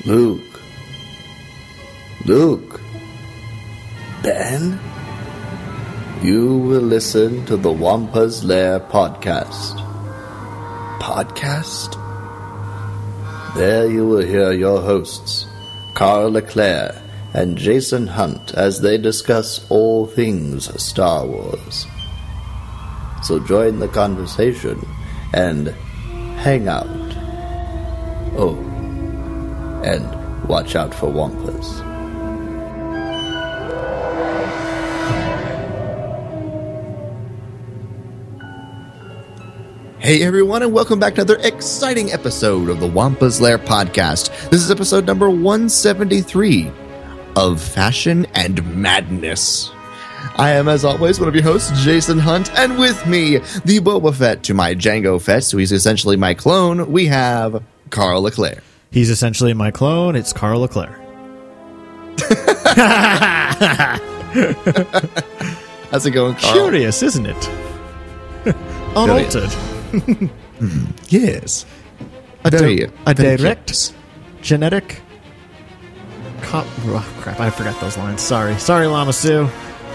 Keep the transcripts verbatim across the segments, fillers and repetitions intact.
Luke. Luke. Ben? You will listen to the Wampa's Lair podcast. Podcast? There you will hear your hosts, Carl Leclerc and Jason Hunt, as they discuss all things Star Wars. So join the conversation and hang out. Oh, and watch out for Wampas. Hey everyone, and welcome back to another exciting episode of the Wampa's Lair podcast. This is episode number one seventy-three of Fashion and Madness. I am, as always, one of your hosts, Jason Hunt, and with me, the Boba Fett to my Jango Fett, so he's essentially my clone, we have Carl Leclerc. He's essentially my clone, it's Carl Leclerc. How's it going, Carl? Curious, isn't it? Unaltered. mm, yes. A, Very, di- a very direct curious. genetic cop. Oh, crap, I forgot those lines. Sorry. Sorry, Lama Sue.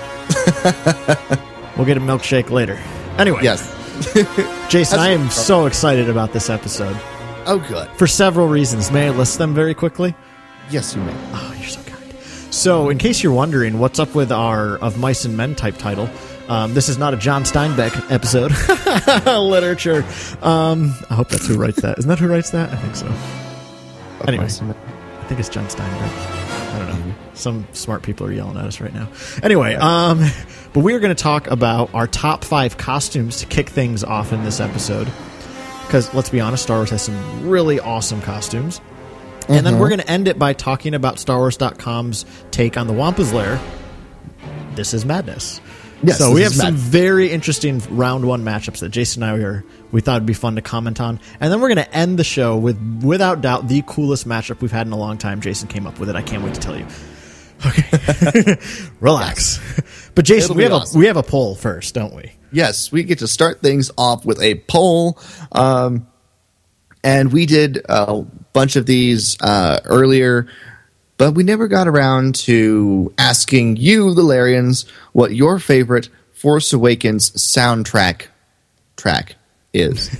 We'll get a milkshake later. Anyway. Yes. Jason, I am so excited about this episode. Oh, good. For several reasons. May I list them very quickly? Yes, you may. Oh, you're so kind. So, in case you're wondering what's up with our Of Mice and Men type title, um, this is not a John Steinbeck episode. Literature. Um, I hope that's who writes that. Isn't that who writes that? I think so. Anyway, I think it's John Steinbeck. I don't know. Mm-hmm. Some smart people are yelling at us right now. Anyway, um, but we are going to talk about our top five costumes to kick things off in this episode. Because, let's be honest, Star Wars has some really awesome costumes. And mm-hmm. then we're going to end it by talking about Star Wars dot com's take on the Wampa's Lair. This is madness. Yes, so we have mad- some very interesting round one matchups that Jason and I were, we thought would be fun to comment on. And then we're going to end the show with, without doubt, the coolest matchup we've had in a long time. Jason came up with it. I can't wait to tell you. Okay. Relax. Yes. But Jason, we have, awesome. a, we have a poll first, don't we? Yes, we get to start things off with a poll. Um, and we did a bunch of these uh, earlier, but we never got around to asking you, the Larians, what your favorite Force Awakens soundtrack track is.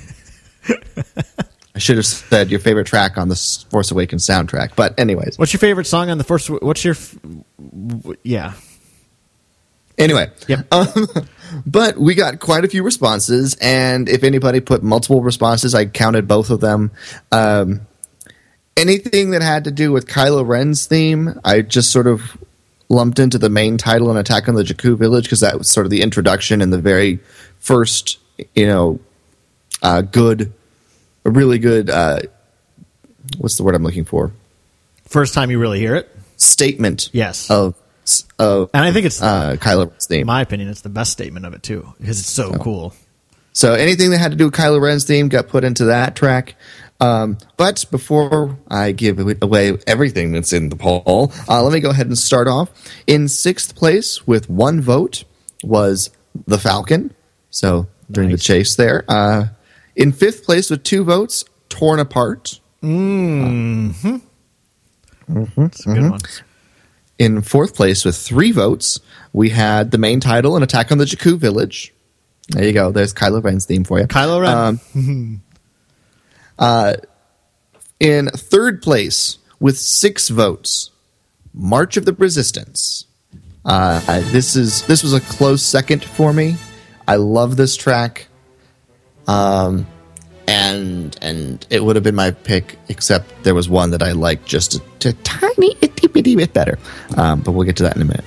I should have said your favorite track on the Force Awakens soundtrack, but anyways. What's your favorite song on the Force? What's your, f- yeah. Anyway, yep. um, but we got quite a few responses, and if anybody put multiple responses, I counted both of them. Um, anything that had to do with Kylo Ren's theme, I just sort of lumped into the main title in Attack on the Jakku Village, because that was sort of the introduction and the very first, you know, uh, good, a really good, uh, what's the word I'm looking for? First time you really hear it? Statement. Yes. Of Of, and I think it's, uh, Kylo Ren's theme. In my opinion, it's the best statement of it, too, because it's so, so cool. So anything that had to do with Kylo Ren's theme got put into that track. Um, but before I give away everything that's in the poll, uh, let me go ahead and start off. In sixth place with one vote was The Falcon. So during nice. the chase there. Uh, in fifth place with two votes, Torn Apart. Mm-hmm. Uh, mm-hmm, That's a good mm-hmm. one. In fourth place with three votes, we had the main title, An Attack on the Jakku Village. There you go. There's Kylo Ren's theme for you. Kylo Ren. Um, uh, in third place with six votes, March of the Resistance. Uh, this is this was a close second for me. I love this track. Um, and and it would have been my pick, except there was one that I liked just a, a tiny itty bitty bit better. Um, but we'll get to that in a minute.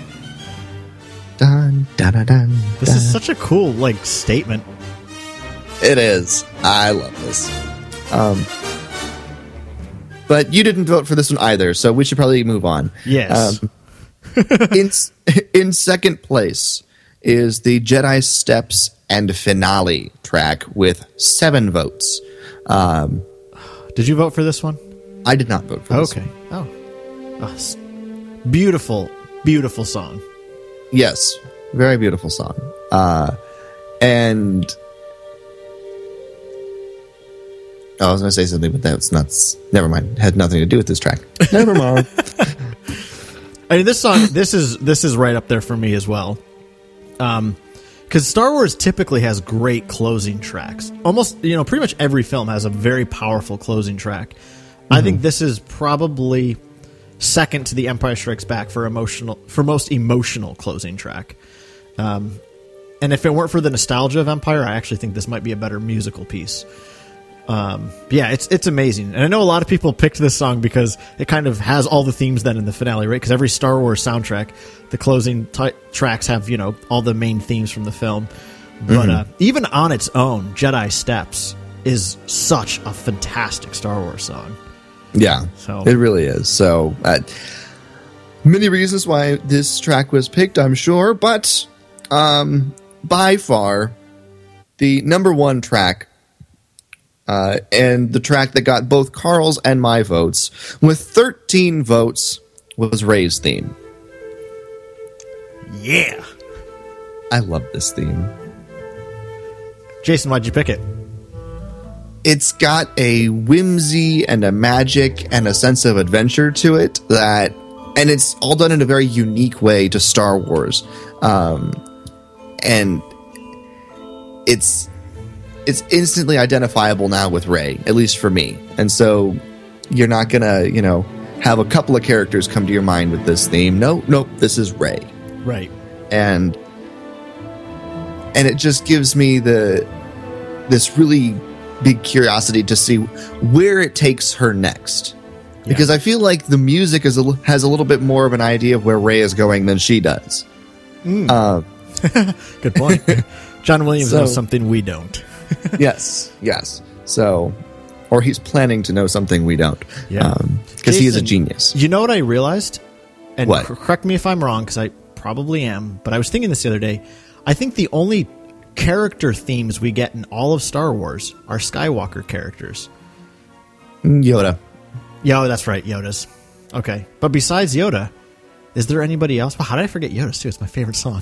Dun, dun, dun, dun, this dun. is such a cool like statement. It is. I love this. Um, but you didn't vote for this one either, so we should probably move on. Yes. Um, in in second place is the Jedi Steps and Finale track with seven votes. Um, did you vote for this one? I did not vote for this okay. one. Oh. oh. Beautiful, beautiful song. Yes. Very beautiful song. Uh, and Oh, I was going to say something, but that's not. Never mind. Had nothing to do with this track. Never mind. I mean, this song, this is this is right up there for me as well. Um, because Star Wars typically has great closing tracks. Almost, you know, pretty much every film has a very powerful closing track. Mm-hmm. I think this is probably second to The Empire Strikes Back for emotional, for most emotional closing track. Um, and if it weren't for the nostalgia of Empire, I actually think this might be a better musical piece. Um, yeah, it's it's amazing. And I know a lot of people picked this song because it kind of has all the themes then in the finale, right? Because every Star Wars soundtrack, the closing t- tracks have, you know, all the main themes from the film. But mm-hmm. uh, even on its own, Jedi Steps is such a fantastic Star Wars song. Yeah, so it really is. So uh, many reasons why this track was picked, I'm sure. But um, by far, the number one track Uh, and the track that got both Carl's and my votes, with thirteen votes, was Rey's theme. Yeah. I love this theme. Jason, why'd you pick it? It's got a whimsy and a magic and a sense of adventure to it that, and it's all done in a very unique way to Star Wars. Um, and it's... It's instantly identifiable now with Rey, at least for me. And so you're not going to, you know, have a couple of characters come to your mind with this theme. No, nope, this is Rey. Right. And and it just gives me the this really big curiosity to see where it takes her next. Yeah. Because I feel like the music is a, has a little bit more of an idea of where Rey is going than she does. Mm. Uh, Good point. John Williams so, knows something we don't. yes, yes. So, or he's planning to know something we don't. Yeah, because um, he is a genius. You know what I realized? And what? C- correct me if I'm wrong, because I probably am. But I was thinking this the other day. I think the only character themes we get in all of Star Wars are Skywalker characters. Yoda. Yeah, that's right, Yoda's. Okay, but besides Yoda, is there anybody else? Well, how did I forget Yoda's too? It's my favorite song.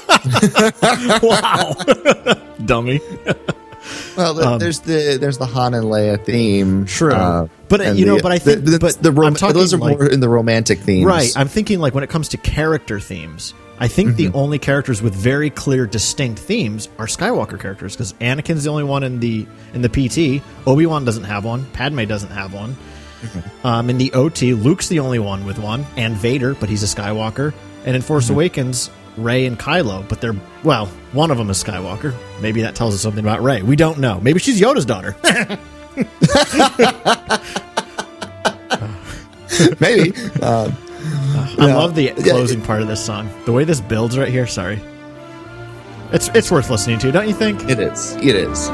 Wow, dummy. Well, the, um, there's the there's the Han and Leia theme, true. Uh, but you know, the, but I think the, the, but the rom- those are like, more in the romantic themes, right? I'm thinking like when it comes to character themes, I think mm-hmm. the only characters with very clear, distinct themes are Skywalker characters, because Anakin's the only one in the in the P T. Obi-Wan doesn't have one. Padme doesn't have one. Mm-hmm. Um, in the O T, Luke's the only one with one, and Vader, but he's a Skywalker. And in Force mm-hmm. Awakens, Rey and Kylo, but they're, well, one of them is Skywalker. Maybe that tells us something about Rey. We don't know. Maybe she's Yoda's daughter. Maybe. Uh, I yeah. love the closing yeah. part of this song. The way this builds right here, sorry. It's it's worth listening to, don't you think? It is. It is.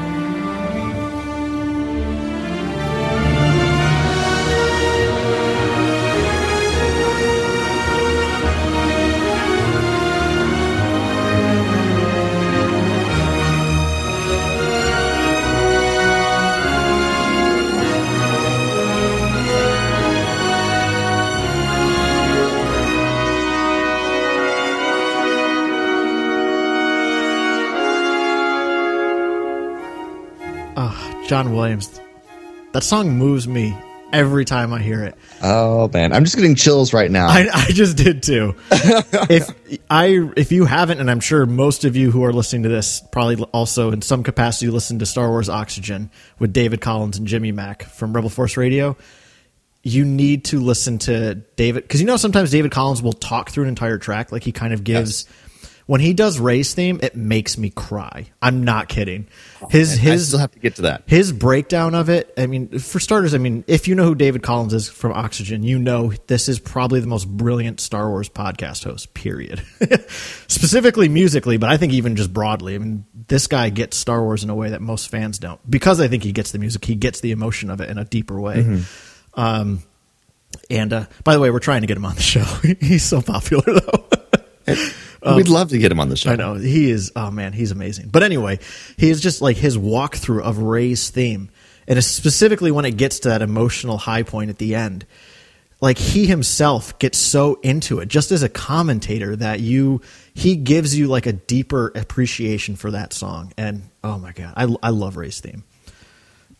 John Williams. That song moves me every time I hear it. Oh man, I'm just getting chills right now. I, I just did too. if I if you haven't, and I'm sure most of you who are listening to this probably also in some capacity listen to Star Wars Oxygen with David Collins and Jimmy Mack from Rebel Force Radio, you need to listen to David, because you know sometimes David Collins will talk through an entire track, like he kind of gives. Yes. When he does Rey's theme, it makes me cry. I'm not kidding. His oh, his I still have to get to that. His breakdown of it. I mean, for starters, I mean, if you know who David Collins is from Oxygen, you know this is probably the most brilliant Star Wars podcast host. Period. Specifically musically, but I think even just broadly. I mean, this guy gets Star Wars in a way that most fans don't, because I think he gets the music, he gets the emotion of it in a deeper way. Mm-hmm. Um, and uh, by the way, we're trying to get him on the show. He's so popular, though. Um, We'd love to get him on the show. I know. He is, oh man, he's amazing. But anyway, he is just like his walkthrough of Rey's theme. And specifically when it gets to that emotional high point at the end, like he himself gets so into it, just as a commentator, that you, he gives you like a deeper appreciation for that song. And oh my God, I, I love Rey's theme.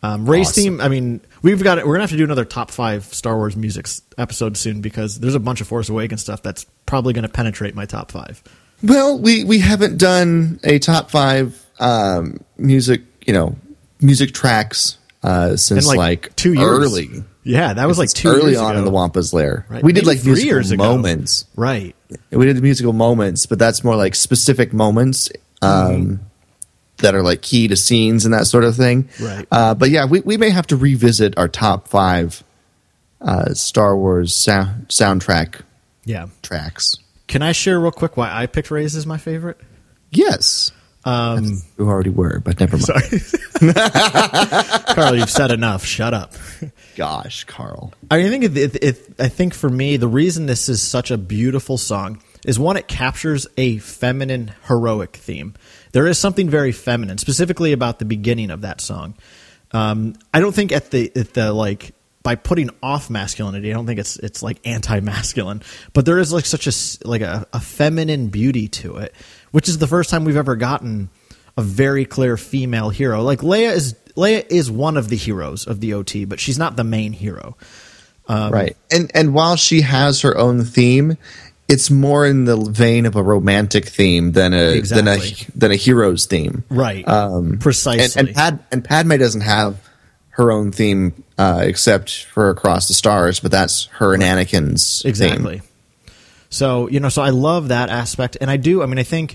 Um, Ray's Awesome. theme. I mean, we've got it. We're gonna have to do another top five Star Wars music s- episode soon because there's a bunch of Force Awakens stuff that's probably gonna penetrate my top five. Well, we, we haven't done a top five um, music, you know, music tracks uh, since In, like, like two years. early. Yeah, that was like Since two early years on ago. in the Wampa's Lair. Right, We did maybe like three musical years ago. moments. Right. We did the musical moments, but that's more like specific moments um, Mm-hmm. that are like key to scenes and that sort of thing. Right. Uh, but yeah, we, we may have to revisit our top five uh, Star Wars sound, soundtrack Yeah. tracks. Can I share real quick why I picked Ray's as my favorite? Yes. Um, You already were, but never mind. sorry, Carl, you've said enough. Shut up. Gosh, Carl. I think it, it, it, I think for me, the reason this is such a beautiful song is one, it captures a feminine, heroic theme. There is something very feminine, specifically about the beginning of that song. Um, I don't think at the at the like by putting off masculinity, I don't think it's it's like anti-masculine, but there is like such a s- like a, a feminine beauty to it, which is the first time we've ever gotten a very clear female hero. Like Leia is Leia is one of the heroes of the O T, but she's not the main hero. Um, Right. And and while she has her own theme, it's more in the vein of a romantic theme than a Exactly. than a than a hero's theme. Right. Um, Precisely. And, and Pad and Padme doesn't have her own theme uh, except for Across the Stars, but that's her and Anakin's Exactly. theme. So, you know, so I love that aspect. And I do, I mean, I think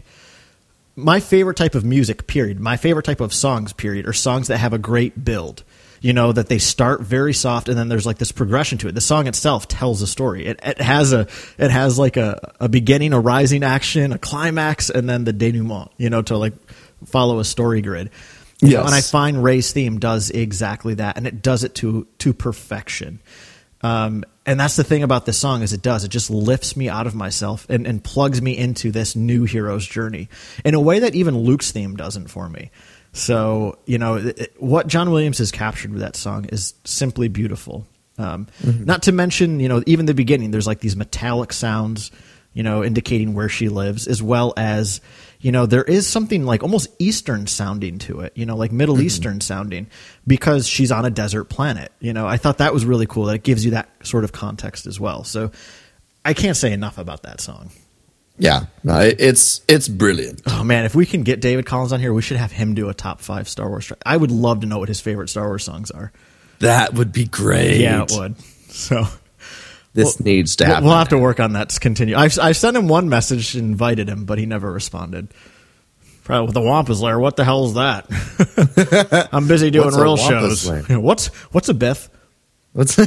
my favorite type of music, period, my favorite type of songs, period, are songs that have a great build. You know, that they start very soft and then there's like this progression to it. The song itself tells a story. It, it has a, it has like a, a beginning, a rising action, a climax, and then the denouement, you know, to like follow a story grid. You know, Yes. and I find Ray's theme does exactly that, and it does it to to perfection. Um, and that's the thing about this song is it does. It just lifts me out of myself and, and plugs me into this new hero's journey in a way that even Luke's theme doesn't for me. So, you know, it, it- what John Williams has captured with that song is simply beautiful. Um, Not to mention, you know, even the beginning, there's like these metallic sounds, you know, indicating where she lives, as well as, you know, there is something like almost Eastern sounding to it, you know, like Middle Eastern sounding because she's on a desert planet. You know, I thought that was really cool that it gives you that sort of context as well. So I can't say enough about that song. Yeah, no, it, it's it's brilliant. Oh man, if we can get David Collins on here, we should have him do a top five Star Wars track. I would love to know what his favorite Star Wars songs are. That would be great. Yeah, it would. So This needs to we'll, happen. we'll have to work on that to continue. I've, I've sent him one message, invited him, but he never responded. Probably with the Wampa's Lair. What the hell is that? I'm busy doing What's a real Wampa's shows. Lair? What's what's a Biff? What's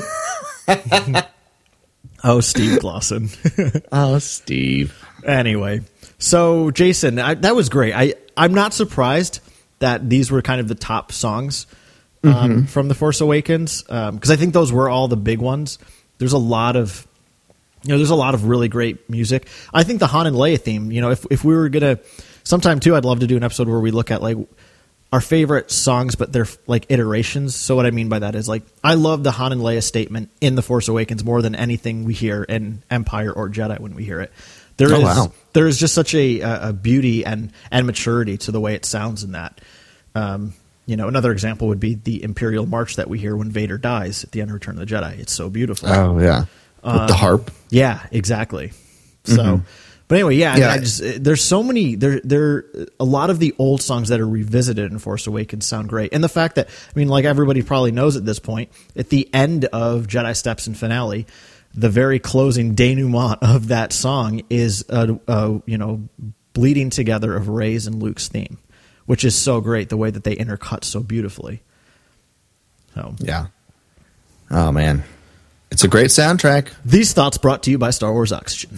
Oh, Steve Glosson. oh, Steve. Anyway, so Jason, I, that was great. I I'm not surprised that these were kind of the top songs um, Mm-hmm. from The Force Awakens because I think those were all the big ones. There's a lot of you know, there's a lot of really great music. I think the Han and Leia theme. You know, if if we were gonna sometime too, I'd love to do an episode where we look at like our favorite songs, but they're like iterations. So what I mean by that is like I love the Han and Leia statement in The Force Awakens more than anything we hear in Empire or Jedi when we hear it. There Oh, is wow. there is just such a, a beauty and and maturity to the way it sounds in that. Um, you know, another example would be the Imperial March that we hear when Vader dies at the end of Return of the Jedi. It's so beautiful. Oh yeah, with the harp. Yeah, exactly. So, but anyway, yeah, I mean, Yeah. I just, there's so many there there a lot of the old songs that are revisited in Force Awakens sound great, and the fact that I mean, like everybody probably knows at this point, at the end of Jedi Steps and finale, the very closing denouement of that song is a, a you know bleeding together of Rey's and Luke's theme, which is so great the way that they intercut so beautifully. So Yeah. Oh man, it's a great soundtrack. these thoughts brought to you by Star Wars Oxygen.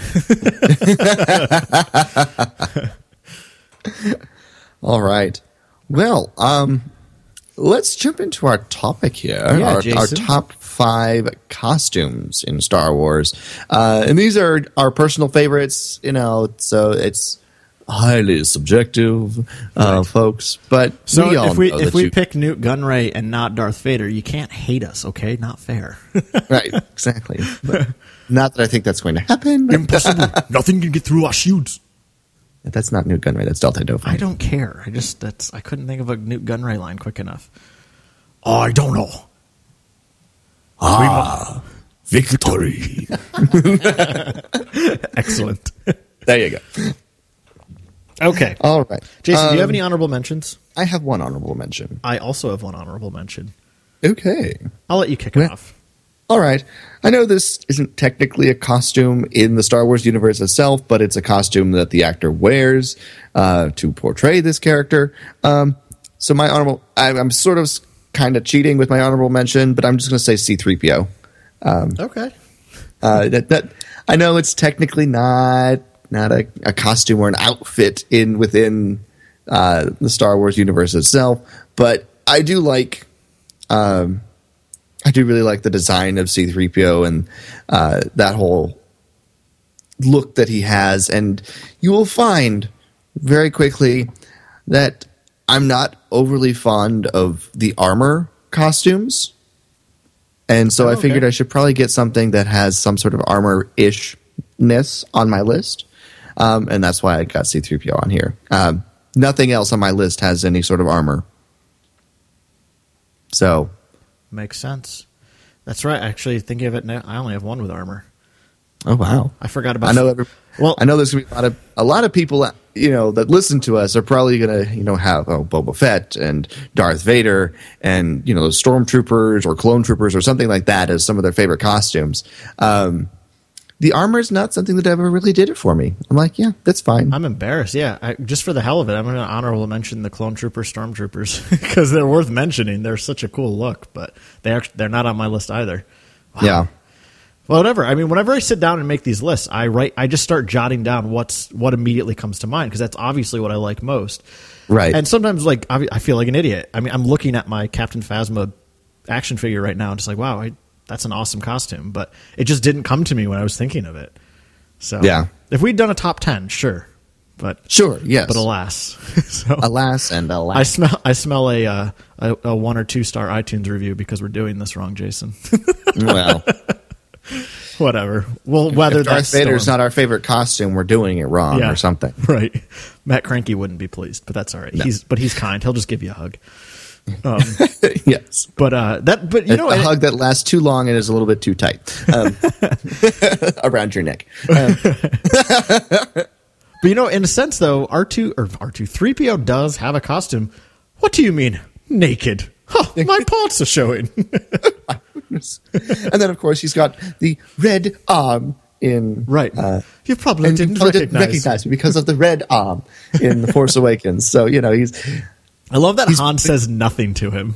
All right. Well, um, let's jump into our topic here. Yeah, our, our Jason. top five costumes in Star Wars, uh, and these are our personal favorites. You know, so it's highly subjective, uh, folks. But So we all if we know if that we you, pick Newt Gunray and not Darth Vader, you can't hate us, okay? Not fair. right, exactly. But not that I think that's going to happen. Impossible. Nothing can get through our shields. That's not Newt Gunray. That's Delta Dauphin. I don't care. I just that's I couldn't think of a Newt Gunray line quick enough. I don't know. Ah, victory. Excellent. There you go. Okay. All right. Jason, um, do you have any honorable mentions? I have one honorable mention. I also have one honorable mention. Okay. I'll let you kick it Well, off. All right. I know this isn't technically a costume in the Star Wars universe itself, but it's a costume that the actor wears uh, to portray this character. Um, so my honorable, I, I'm sort of kind of cheating with my honorable mention, but I'm just going to say C three P O. Um, Okay. uh, that, that I know it's technically not not a, a costume or an outfit in within uh, the Star Wars universe itself, but I do like. Um, I do really like the design of C three P O and uh, that whole look that he has. And you will find very quickly that I'm not overly fond of the armor costumes. And so Oh, I figured okay. I should probably get something that has some sort of armor-ishness on my list. Um, and that's why I got C three P O on here. Um, nothing else on my list has any sort of armor. So... Makes sense. That's right. Actually, thinking of it now, I only have one with armor. Oh wow! I forgot about. I know. Every, Well, I know there's gonna be a lot of a lot of people, you know, that listen to us are probably gonna, you know, have oh, Boba Fett and Darth Vader and you know stormtroopers or clone troopers or something like that as some of their favorite costumes. Um, the armor is not something that ever really did it for me. I'm like, yeah, that's fine. I'm embarrassed. Yeah, I, just for the hell of it, I'm going to honorable mention the clone trooper stormtroopers because they're worth mentioning. They're such a cool look, but they actually, they're not on my list either. Wow. Yeah. Well, whatever. I mean, whenever I sit down and make these lists, I write. I just start jotting down what's what immediately comes to mind because that's obviously what I like most. Right. And sometimes, like, I, I feel like an idiot. I mean, I'm looking at my Captain Phasma action figure right now and just like, wow, I, that's an awesome costume. But it just didn't come to me when I was thinking of it. So Yeah. if we'd done a top ten, sure. But Sure. Yes. but alas, so alas and alas. I smell I smell a, uh, a a one or two star iTunes review because we're doing this wrong, Jason. well, Whatever. We'll weather if that Darth Vader's storm. not our favorite costume, we're doing it wrong Yeah. or something. Right. Matt Cranky wouldn't be pleased, but that's all right. No. He's but he's kind. He'll just give you a hug. Um, Yes. but uh, that but you a, know a it- hug that lasts too long and is a little bit too tight um, around your neck. Um, but you know in a sense though R two or R two three P O does have a costume. What do you mean naked? Oh, my parts are showing. and then, of course, he's got the red arm in Right. Uh, you probably and didn't you probably recognize. recognize me because of the red arm in The Force Awakens. So you know he's. I love that Han says nothing to him.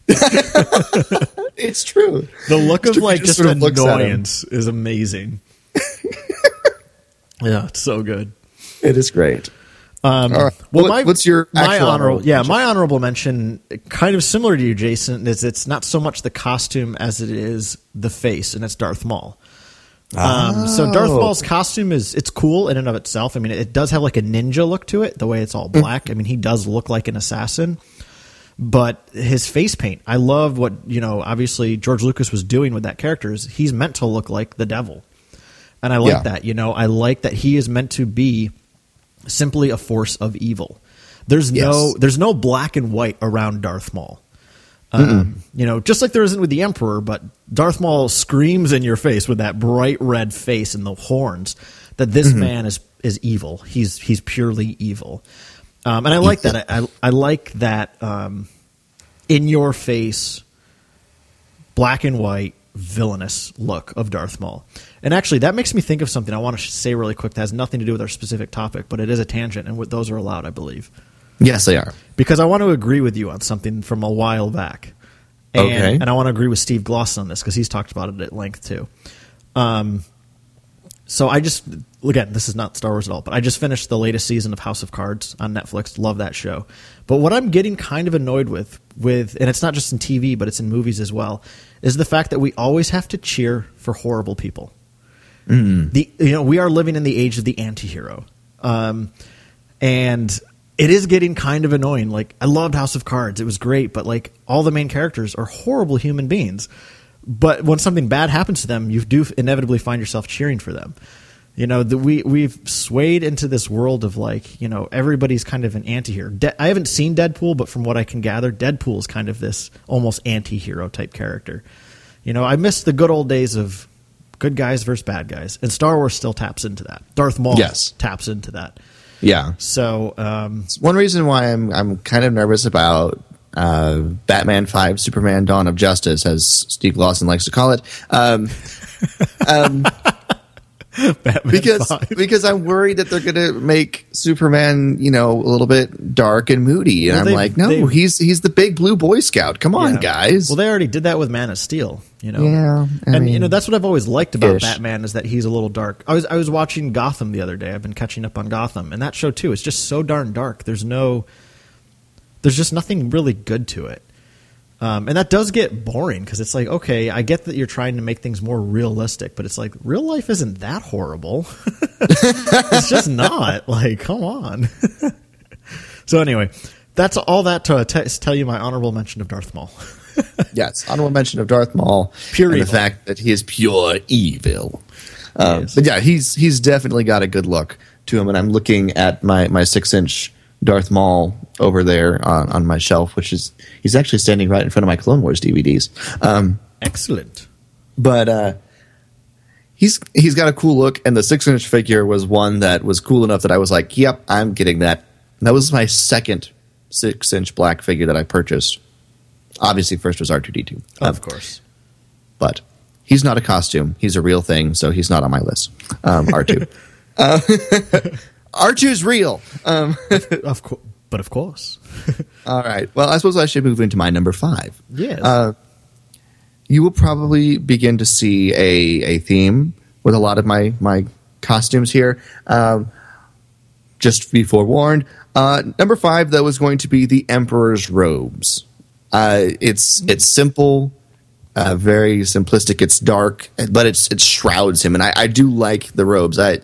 It's true. The look It's of true. He like just just sort of looks at him. annoyance is amazing. Yeah, it's so good. It is great. Um, All right. Well, What- my, what's your my actual honorable? honorable Yeah, mention? my honorable mention, kind of similar to you, Jason, is it's not so much the costume as it is the face, and it's Darth Maul. Um, so Darth Oh. Maul's costume is it's cool in and of itself. I mean, it does have like a ninja look to it, the way it's all black. I mean, he does look like an assassin. But his face paint, I love what, you know, obviously George Lucas was doing with that character is he's meant to look like the devil. And I like Yeah. that, you know, I like that he is meant to be simply a force of evil. There's Yes. no there's no black and white around Darth Maul. Um, you know, just like there isn't with the Emperor, but Darth Maul screams in your face with that bright red face and the horns that this man is is evil. He's he's purely evil. Um, and I like that. I, I, I like that um, in your face, black and white, villainous look of Darth Maul. And actually, that makes me think of something I want to say really quick that has nothing to do with our specific topic, but it is a tangent, and what- those are allowed, I believe. Yes, they are. Because I want to agree with you on something from a while back. And, Okay. and I want to agree with Steve Gloss on this because he's talked about it at length too. Um, so I just, again, this is not Star Wars at all, but I just finished the latest season of House of Cards on Netflix. Love that show. But what I'm getting kind of annoyed with, with, and it's not just in T V, but it's in movies as well, is the fact that we always have to cheer for horrible people. Mm. The you know we are living in the age of the anti-hero. Um, and it is getting kind of annoying. Like, I loved House of Cards. It was great, but like all the main characters are horrible human beings. But when something bad happens to them, you do inevitably find yourself cheering for them. You know, the, we we've swayed into this world of like, you know, everybody's kind of an anti-hero. De- I haven't seen Deadpool, but from what I can gather, Deadpool is kind of this almost anti-hero type character. You know, I miss the good old days of good guys versus bad guys, and Star Wars still taps into that. Darth Maul yes. taps into that. Yeah. So um, it's one reason why I'm I'm kind of nervous about uh, Batman five, Superman: Dawn of Justice, as Steve Lawson likes to call it. Um, um, because five. because I'm worried that they're going to make Superman, you know, a little bit dark and moody, and well, I'm like, no, he's he's the big blue Boy Scout. Come on, yeah. guys. Well, they already did that with Man of Steel, you know. Yeah, I and mean, you know that's what I've always liked about ish. Batman is that he's a little dark. I was I was watching Gotham the other day. I've been catching up on Gotham, and that show too. It's just so darn dark. There's no, there's just nothing really good to it. Um, and that does get boring because it's like, okay, I get that you're trying to make things more realistic, but it's like real life isn't that horrible. It's just not. Like, come on. So anyway, that's all that to t- tell you my honorable mention of Darth Maul. Yes, honorable mention of Darth Maul. Pure and evil. The fact that he is pure evil. Um, but yeah, he's he's definitely got a good look to him, and I'm looking at my, my six-inch Darth Maul over there on, on my shelf, which is he's actually standing right in front of my Clone Wars D V Ds. Um, Excellent. But uh, he's he's got a cool look, and the six-inch figure was one that was cool enough that I was like, yep, I'm getting that. And that was my second six-inch black figure that I purchased. Obviously, first was R two D two. Um, of course. But he's not a costume. He's a real thing, so he's not on my list. Um, R two. uh, R two's real. Um, of course. But of course. All right. Well, I suppose I should move into my number five. Yes. Uh, you will probably begin to see a, a theme with a lot of my, my costumes here. Um, just be forewarned. Uh, number five, though, is going to be the Emperor's robes. Uh, it's it's simple, uh, very simplistic. It's dark, but it's it shrouds him, and I, I do like the robes. I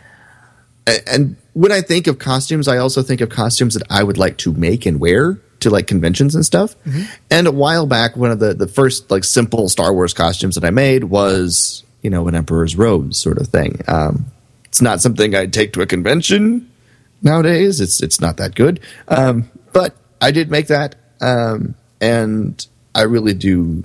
and when I think of costumes, I also think of costumes that I would like to make and wear to like conventions and stuff. Mm-hmm. And a while back, one of the, the first like simple Star Wars costumes that I made was, you know, an Emperor's robes sort of thing. Um, it's not something I'd take to a convention nowadays. It's it's not that good. Um, but I did make that, um, and I really do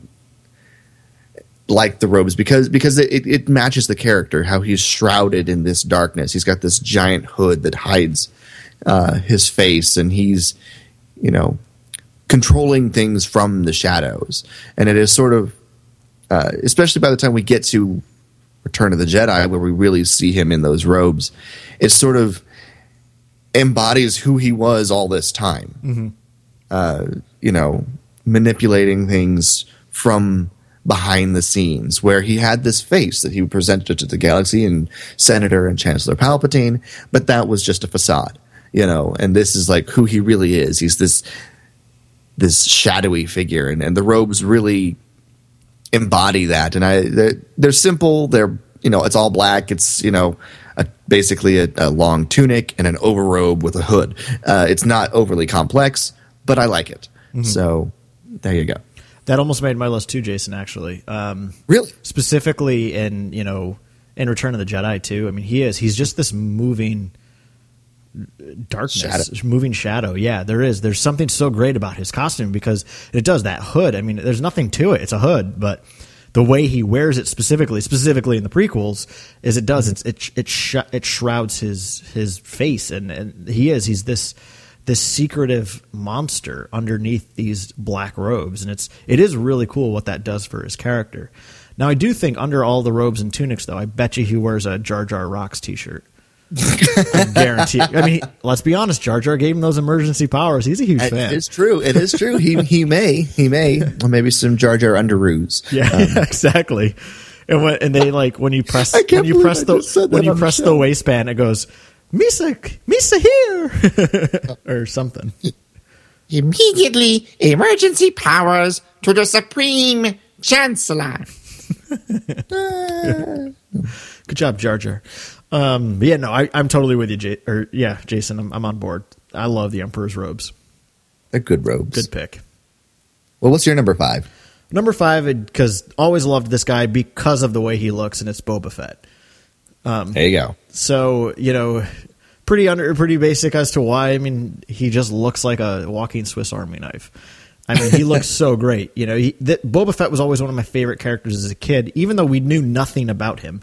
like the robes because because it, it matches the character, how he's shrouded in this darkness. He's got this giant hood that hides uh, his face, and he's, you know, controlling things from the shadows. And it is sort of, uh, especially by the time we get to Return of the Jedi, where we really see him in those robes, it sort of embodies who he was all this time. Mm-hmm. Uh, you know, manipulating things from behind the scenes, where he had this face that he presented to the galaxy and Senator and Chancellor Palpatine, but that was just a facade, you know, and this is like who he really is. He's this this shadowy figure, and, and the robes really embody that. And I they're, they're simple. They're, you know, it's all black. It's, you know, a, basically a, a long tunic and an overrobe with a hood. Uh, it's not overly complex, but I like it. Mm-hmm. So there you go. That almost made my list too, Jason, actually. Um, really? Specifically in, you know, in Return of the Jedi too. I mean, he is. He's just this moving darkness, shadow. moving shadow. Yeah, there is. There's something so great about his costume because it does that hood. I mean, there's nothing to it. It's a hood, but the way he wears it specifically, specifically in the prequels, is it does. Mm-hmm. It's, it it sh- it shrouds his his face, and, and he is. He's this. this secretive monster underneath these black robes, and it's it is really cool what that does for his character. Now, I do think under all the robes and tunics, though, I bet you he wears a Jar Jar Rocks t-shirt. I guarantee. I mean, let's be honest. Jar Jar gave him those emergency powers. He's a huge fan. It's true. It is true. He he may he may or maybe some Jar Jar underoos. Yeah, um, yeah exactly. And when and they like when you press when you press the when you press the, the waistband, it goes, Misa, Misa here, or something. Immediately, emergency powers to the Supreme Chancellor. Good job, Jar Jar. Um, yeah, no, I, I'm totally with you, J- or yeah, Jason. I'm, I'm on board. I love the Emperor's robes. They're good robes. Good pick. Well, what's your number five? Number five, because always loved this guy because of the way he looks, and it's Boba Fett. Um, there you go. So, you know, pretty under, pretty basic as to why. I mean, he just looks like a walking Swiss Army knife. I mean, he looks so great. You know, he, that, Boba Fett was always one of my favorite characters as a kid, even though we knew nothing about him.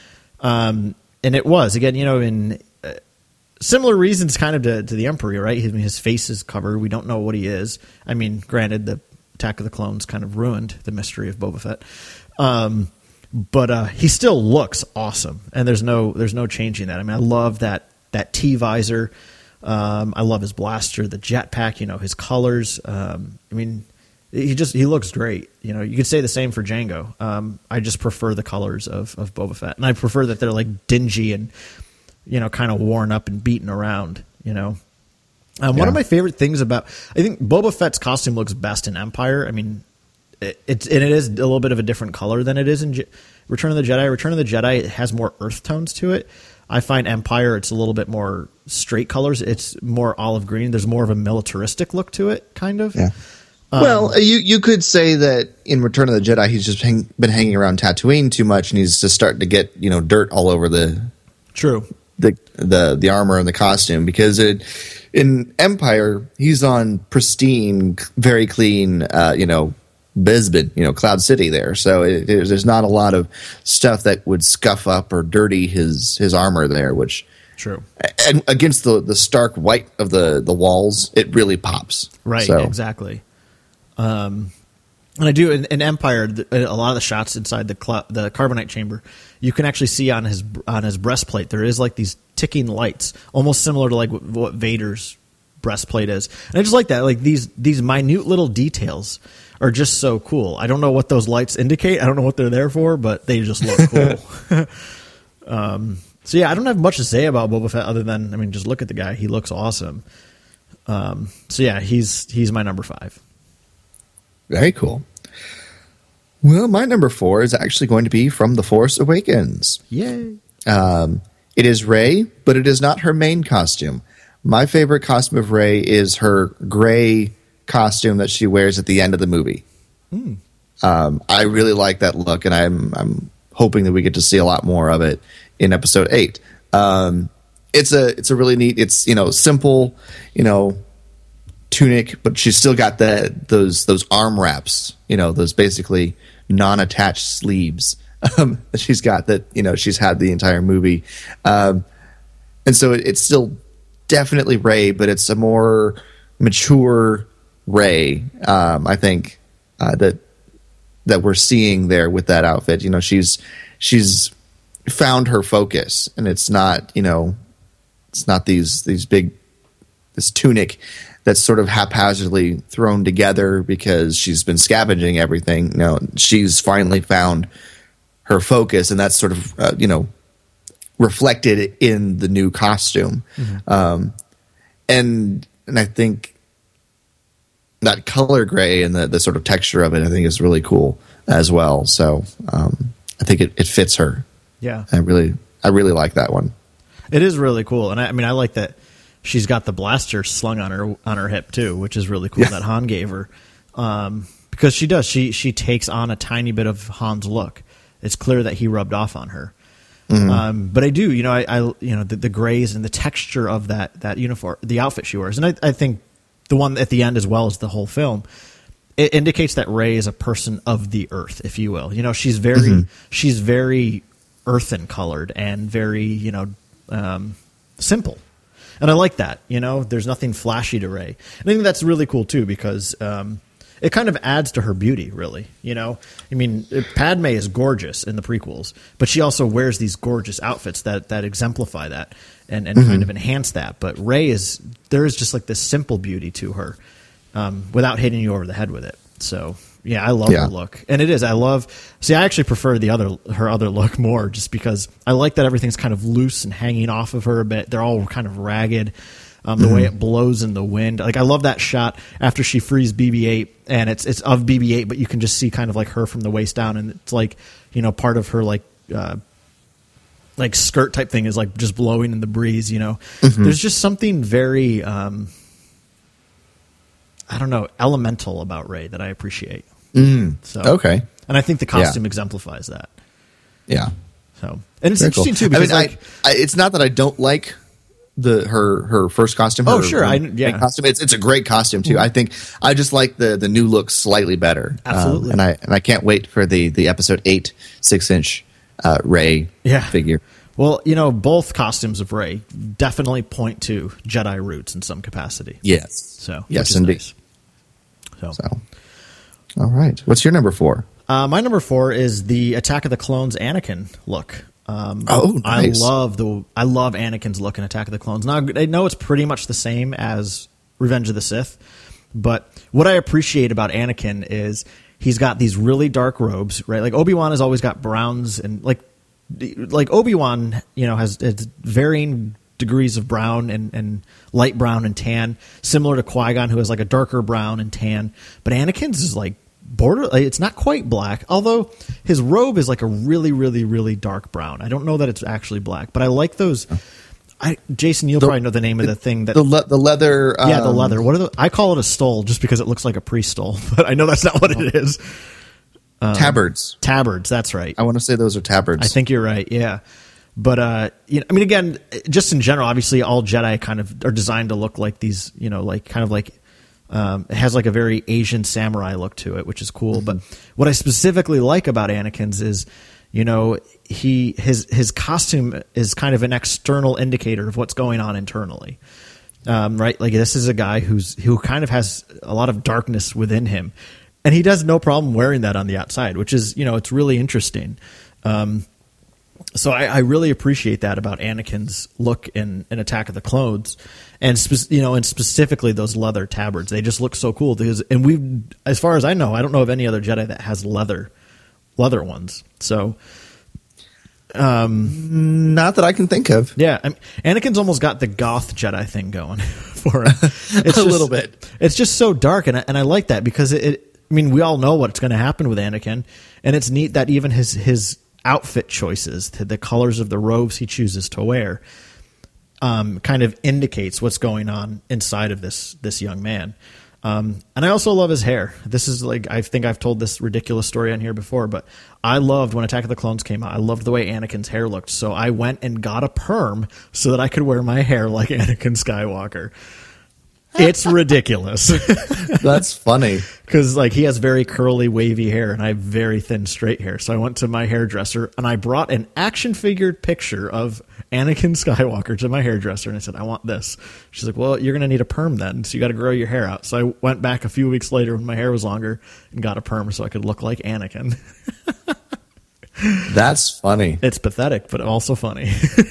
Um, and it was, again, you know, in uh, similar reasons kind of to, to the Emperor, right? His, his face is covered. We don't know what he is. I mean, granted, the Attack of the Clones kind of ruined the mystery of Boba Fett. Um, but uh, he still looks awesome, and there's no there's no changing that. I mean, I love that, that T-visor. Um, I love his blaster, the jetpack, you know, his colors. Um, I mean, he just he looks great. You know, you could say the same for Jango. Um, I just prefer the colors of, of Boba Fett, and I prefer that they're like dingy and, you know, kind of worn up and beaten around. You know, um, yeah. One of my favorite things about I think Boba Fett's costume looks best in Empire. I mean, it, it's and it is a little bit of a different color than it is in Je- Return of the Jedi. Return of the Jedi it has more earth tones to it. I find Empire, it's a little bit more straight colors. It's more olive green. There's more of a militaristic look to it, kind of. Yeah. Um, well, you you could say that in Return of the Jedi, he's just hang, been hanging around Tatooine too much, and he's just starting to get you know dirt all over the true the the the armor and the costume. Because it, in Empire, he's on pristine, very clean, uh, you know. Bespin, you know, Cloud City there. So it, it, there's not a lot of stuff that would scuff up or dirty his his armor there, which true. And against the, the stark white of the, the walls, it really pops. Right, so. exactly. Um, and I do in, in Empire, a lot of the shots inside the cl- the carbonite chamber, you can actually see on his on his breastplate there is like these ticking lights, almost similar to like what, what Vader's breastplate is. And I just like that, like these these minute little details are just so cool. I don't know what those lights indicate. I don't know what they're there for, but they just look cool. um, so yeah, I don't have much to say about Boba Fett other than, I mean, just look at the guy. He looks awesome. Um, so yeah, he's he's my number five. Very cool. Well, my number four is actually going to be from The Force Awakens. Yay. Um, it is Rey, but it is not her main costume. My favorite costume of Rey is her gray costume that she wears at the end of the movie. Mm. Um, I really like that look, and I'm I'm hoping that we get to see a lot more of it in Episode Eight. Um, it's a it's a really neat. It's you know simple, you know, tunic, but she's still got the those those arm wraps. You know, those basically non-attached sleeves um, that she's got that you know she's had the entire movie, um, and so it, it's still definitely Rey, but it's a more mature Rey, um, I think uh, that that we're seeing there with that outfit. You know, she's she's found her focus, and it's not you know, it's not these these big this tunic that's sort of haphazardly thrown together because she's been scavenging everything. You know, she's finally found her focus, and that's sort of uh, you know reflected in the new costume, mm-hmm. um, and and I think. That color gray and the, the sort of texture of it, I think, is really cool as well. So um, I think it, it fits her. Yeah, I really, I really like that one. It is really cool, and I, I mean, I like that she's got the blaster slung on her on her hip too, which is really cool. Yeah. That Han gave her, um, because she does. She she takes on a tiny bit of Han's look. It's clear that he rubbed off on her. Mm-hmm. Um, but I do, you know, I, I you know, the, the grays and the texture of that that uniform, the outfit she wears, and I, I think. The one at the end, as well as the whole film, it indicates that Rey is a person of the earth, if you will. You know, she's very, mm-hmm. she's very earthen colored and very, you know, um, simple. And I like that. You know, there's nothing flashy to Rey. And I think that's really cool too, because um, it kind of adds to her beauty, really. You know, I mean, Padme is gorgeous in the prequels, but she also wears these gorgeous outfits that that exemplify that. And, and mm-hmm. kind of enhance that. But Rey is, there is just like this simple beauty to her um, without hitting you over the head with it. So, yeah, I love yeah. her look. And it is, I love, see, I actually prefer the other, her other look more just because I like that everything's kind of loose and hanging off of her a bit. They're all kind of ragged. Um, the mm-hmm. way it blows in the wind. Like, I love that shot after she frees B B eight, and it's it's of B B eight, but you can just see kind of like her from the waist down, and it's like, you know, part of her like, uh, like skirt type thing is like just blowing in the breeze, you know. Mm-hmm. There's just something very, um, I don't know, elemental about Rey that I appreciate. Mm. So okay, and I think the costume yeah. exemplifies that. Yeah. So, and it's Very interesting cool. too because I mean, like, I, I, it's not that I don't like the her her first costume. Oh, her, sure, her I- yeah. main costume. It's it's a great costume too. I think I just like the the new look slightly better. Absolutely. Um, and I and I can't wait for the the episode eight six inch uh, Rey Yeah. figure. well, you know, both costumes of Rey definitely point to Jedi roots in some capacity. Yes. So, yes, which is indeed. nice. So, So, all right. What's your number four? Uh, my number four is the Attack of the Clones Anakin look. Um, Oh, nice. I love the I love Anakin's look in Attack of the Clones. Now I know it's pretty much the same as Revenge of the Sith, but what I appreciate about Anakin is he's got these really dark robes, right? Like Obi-Wan has always got browns, and like like Obi-Wan, you know, has, has varying degrees of brown and, and light brown and tan, similar to Qui-Gon, who has like a darker brown and tan. But Anakin's is like border, like, it's not quite black, although his robe is like a really, really, really dark brown. I don't know that it's actually black, but I like those. I Jason, you'll The- probably know the name of the thing that The le- the leather. yeah, the um, leather. What are the? I call it a stole just because it looks like a pre-stole, but I know that's not what it is. tabards. Tabards, that's right. I want to say those are tabards. I think you're right. Yeah, but uh, you know, I mean, again, just in general, obviously, all Jedi kind of are designed to look like these. You know, like kind of like um, it has like a very Asian samurai look to it, which is cool. But what I specifically like about Anakin's is, you know, he his his costume is kind of an external indicator of what's going on internally. Um, right, like this is a guy who's who kind of has a lot of darkness within him, and he does no problem wearing that on the outside, which is, you know, it's really interesting. Um, so I, I really appreciate that about Anakin's look in, in Attack of the Clones, and spe- you know, and specifically those leather tabards. They just look so cool because, and we, as far as I know, I don't know of any other Jedi that has leather leather ones. So. Not that I can think of. Yeah, I mean, Anakin's almost got the goth Jedi thing going for him. It's A just- little bit. It's just so dark, and I, and I like that because it, it. I mean, we all know what's going to happen with Anakin, and it's neat that even his his outfit choices, the, the colors of the robes he chooses to wear, um, kind of indicates what's going on inside of this this young man. Um, and I also love his hair. This is like, I think I've told this ridiculous story on here before, but I loved when Attack of the Clones came out. I loved the way Anakin's hair looked. So I went and got a perm so that I could wear my hair like Anakin Skywalker. It's ridiculous That's funny. because like he has very curly, wavy hair, and I have very thin, straight hair. So I went to my hairdresser and I brought an action figured picture of Anakin Skywalker to my hairdresser, and I said, "I want this." She's like, "Well, you're going to need a perm then, so you got to grow your hair out." So I went back a few weeks later when my hair was longer and got a perm so I could look like Anakin. That's funny. It's pathetic, but also funny.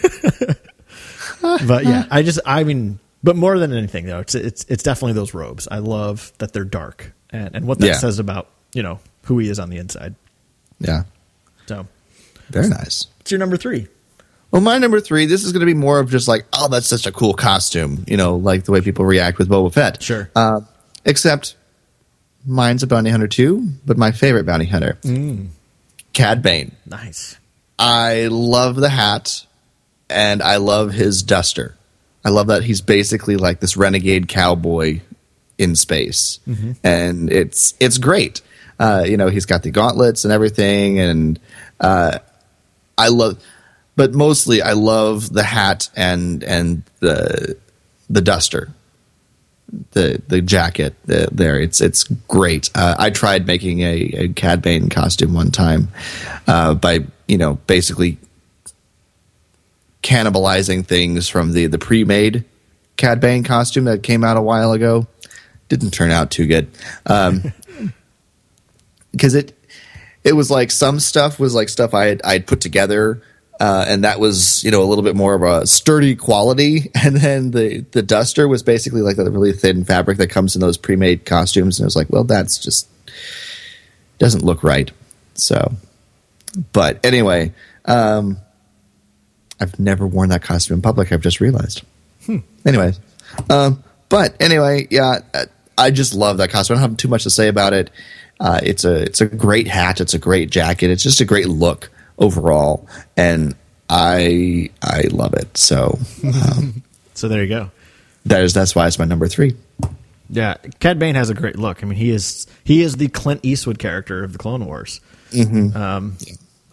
But yeah, I just, I mean, but more than anything though, it's it's it's definitely those robes. I love that they're dark, and and what that Yeah. says about, you know, who he is on the inside. Yeah. So, Very nice. what's your number three? Well, my number three, this is going to be more of just like, oh, that's such a cool costume. You know, like the way people react with Boba Fett. Sure. Uh, except mine's a bounty hunter too, but my favorite bounty hunter, Cad Bane. Nice. I love the hat, and I love his duster. I love that he's basically like this renegade cowboy in space, and it's it's great. Uh, you know, he's got the gauntlets and everything, and uh, I love. But mostly, I love the hat and and the the duster, the the jacket the, there. It's it's great. Uh, I tried making a, a Cad Bane costume one time uh, by you know basically cannibalizing things from the the pre-made Cad Bane costume that came out a while ago. Didn't turn out too good um, because it it was like some stuff was like stuff I had I had put together. Uh, and that was, you know, a little bit more of a sturdy quality. And then the, the duster was basically like that really thin fabric that comes in those pre-made costumes. And I was like, well, that's just doesn't look right. So, but anyway, um, I've never worn that costume in public. I've just realized. Hmm. Anyways, um, but anyway, yeah, I just love that costume. I don't have too much to say about it. Uh, it's a it's a great hat. It's a great jacket. It's just a great look overall, and I I love it. So um, So there you go. that is that's why it's my number three. Yeah, Cad Bane has a great look. I mean, he is he is the Clint Eastwood character of the Clone Wars. Mm-hmm. Um,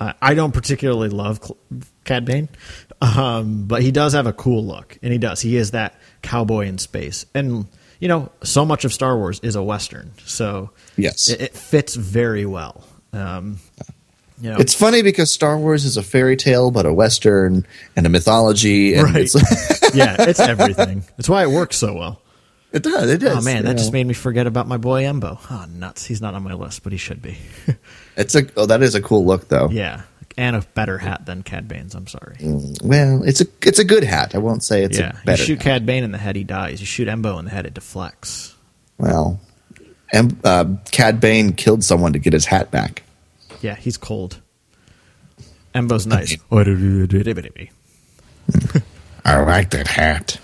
Uh, I don't particularly love Cl- Cad Bane, um, but he does have a cool look, and he does. He is that cowboy in space, and you know, so much of Star Wars is a Western, so yes, it, it fits very well. Um, you know, it's funny because Star Wars is a fairy tale, but a Western and a mythology. And right? It's yeah, it's everything. That's why it works so well. It does. It does. Oh man, that know. just made me forget about my boy Embo. Oh nuts! He's not on my list, but he should be. It's a oh, that is a cool look though. Yeah, and a better hat than Cad Bane's. I'm sorry. Mm, well, it's a it's a good hat. I won't say it's yeah, a better. You shoot hat. Cad Bane in the head, he dies. You shoot Embo in the head, it deflects. Well, em, uh, Cad Bane killed someone to get his hat back. Yeah, he's cold. Embo's nice. I like that hat.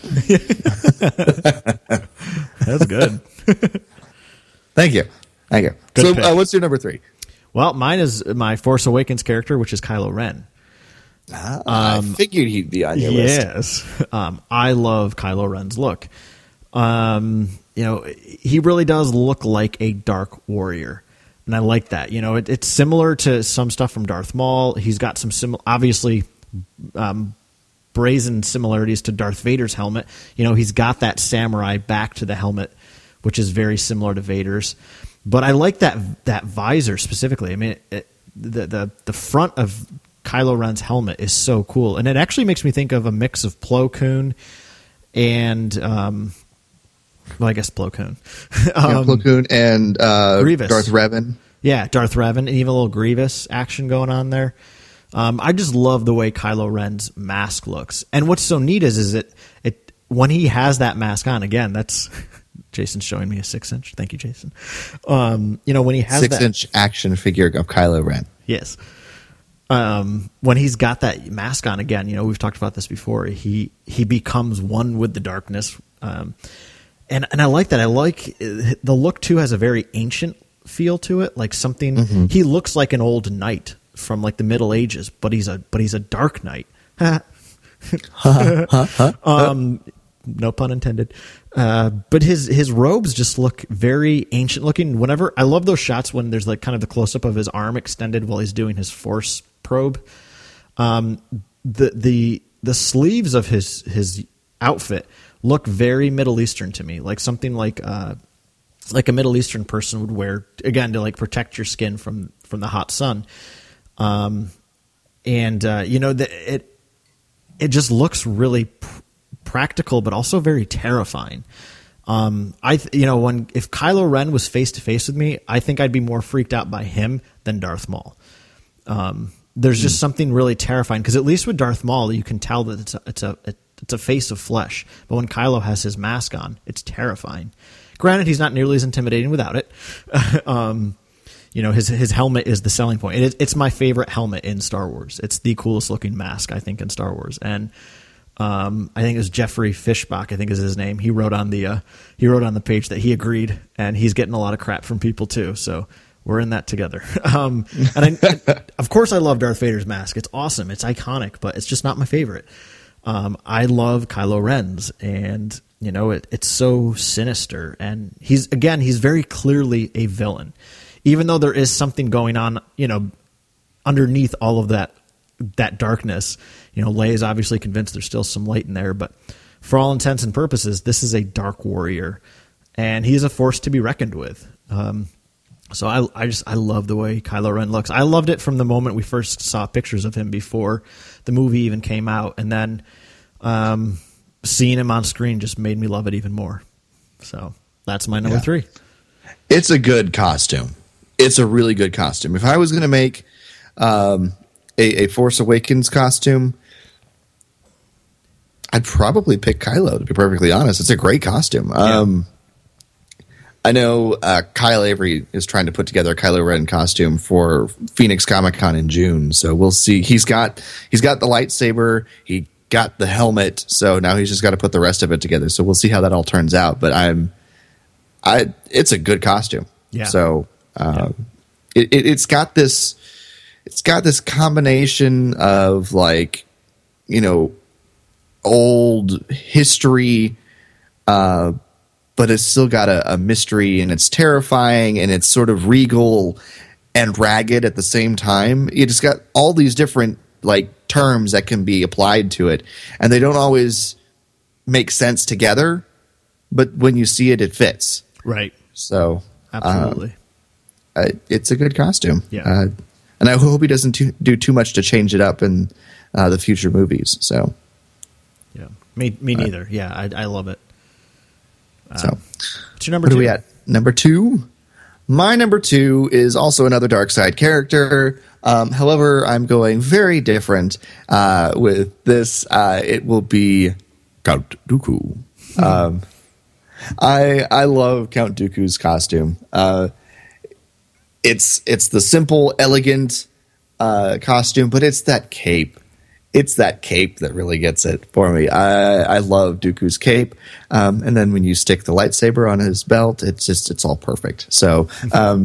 That's good. Thank you. Thank you. Good so, pick. uh, what's your number three? Well, mine is my Force Awakens character, which is Kylo Ren. Ah, I figured he'd be on your list. Yes. Um, I love Kylo Ren's look. Um, you know, he really does look like a dark warrior. And I like that. You know, it, it's similar to some stuff from Darth Maul. He's got some sim- obviously um, brazen similarities to Darth Vader's helmet. You know, he's got that samurai back to the helmet, which is very similar to Vader's. But I like that that visor specifically. I mean, it, it, the the the front of Kylo Ren's helmet is so cool, and it actually makes me think of a mix of Plo Koon and, um, well, I guess Plo Koon, um, yeah, Plo Koon and uh, Grievous. Darth Revan. Yeah, Darth Revan, and even a little Grievous action going on there. Um, I just love the way Kylo Ren's mask looks, and what's so neat is is it it when he has that mask on again. That's Jason's showing me a six inch. Thank you, Jason. Um, you know when he has Six that, inch action figure of Kylo Ren. yes. Um, when he's got that mask on again, you know we've talked about this before. He he becomes one with the darkness, um, and and I like that. I like the look too. Has a very ancient feel to it, like something. Mm-hmm. He looks like an old knight from like the Middle Ages, but he's a but he's a dark knight. um, no pun intended. Uh, but his his robes just look very ancient looking. Whenever I love those shots when there's like kind of the close up of his arm extended while he's doing his force probe. Um, the the the sleeves of his his outfit look very Middle Eastern to me, like something like uh, like a Middle Eastern person would wear, again, to like protect your skin from from the hot sun. Um, and uh, you know the, it it just looks really pr- practical, but also very terrifying. Um, I th- you know when if Kylo Ren was face to face with me, I think I'd be more freaked out by him than Darth Maul. Um, there's just something really terrifying because at least with Darth Maul, you can tell that it's a, it's a it's a face of flesh. But when Kylo has his mask on, it's terrifying. Granted, he's not nearly as intimidating without it. um, you know, his his helmet is the selling point. It, it's my favorite helmet in Star Wars. It's the coolest looking mask, I think, in Star Wars. And um, I think it was Jeffrey Fishbach, I think is his name. He wrote on the uh, he wrote on the page that he agreed, and he's getting a lot of crap from people too. So we're in that together. Um, and I, of course, I love Darth Vader's mask. It's awesome. It's iconic, but it's just not my favorite. Um, I love Kylo Ren's, and you know it, it's so sinister. And he's again, he's very clearly a villain, even though there is something going on, you know, underneath all of that that darkness. You know, Leia is obviously convinced there's still some light in there, but for all intents and purposes, this is a dark warrior, and he is a force to be reckoned with. Um, So I, I just I love the way Kylo Ren looks. I loved it from the moment we first saw pictures of him before the movie even came out, and then um, seeing him on screen just made me love it even more. So that's my number Yeah. three. It's a good costume. It's a really good costume. If I was going to make um, a, a Force Awakens costume, I'd probably pick Kylo, to be perfectly honest. It's a great costume. Um, I know uh, Kyle Avery is trying to put together a Kylo Ren costume for Phoenix Comic Con in June, so we'll see. He's got he's got the lightsaber, he got the helmet, so now he's just got to put the rest of it together. So we'll see how that all turns out. But I'm, I it's a good costume. Yeah. So uh, yeah. It, it it's got this it's got this combination of like you know old history. Uh, But it's still got a, a mystery, and it's terrifying, and it's sort of regal, and ragged at the same time. You just got all these different like terms that can be applied to it, and they don't always make sense together. But when you see it, it fits. Right. So absolutely, uh, uh, it's a good costume. Yeah. Uh, and I hope he doesn't too, do too much to change it up in uh, the future movies. So. Yeah. Me. Me neither. Uh, yeah. I, I love it. Um, so. What's your number what two? Are we at? Number two. My number two is also another dark side character. Um, however, I'm going very different uh, with this. Uh, it will be Count Dooku. um, I I love Count Dooku's costume. Uh, it's it's the simple, elegant uh, costume, but it's that cape. It's that cape that really gets it for me. I, I love Dooku's cape, um, and then when you stick the lightsaber on his belt, it's just it's all perfect. So, um,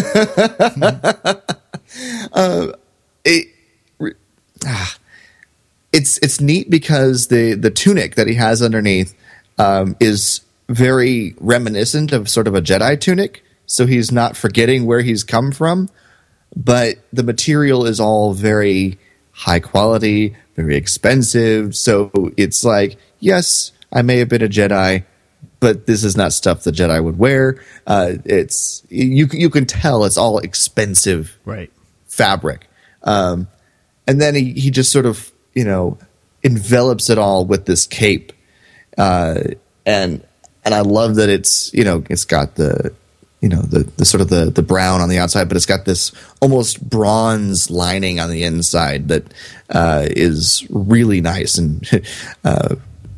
uh, it, ah, it's it's neat because the the tunic that he has underneath um, is very reminiscent of sort of a Jedi tunic. So he's not forgetting where he's come from, but the material is all very high quality, very expensive. So it's like, yes, I may have been a Jedi, but this is not stuff the Jedi would wear. Uh, it's you. You can tell it's all expensive, right? Fabric, um, and then he he just sort of you know envelops it all with this cape, uh, and and I love that it's you know it's got the. You know the, the sort of the, the brown on the outside, but it's got this almost bronze lining on the inside that uh, is really nice, and uh,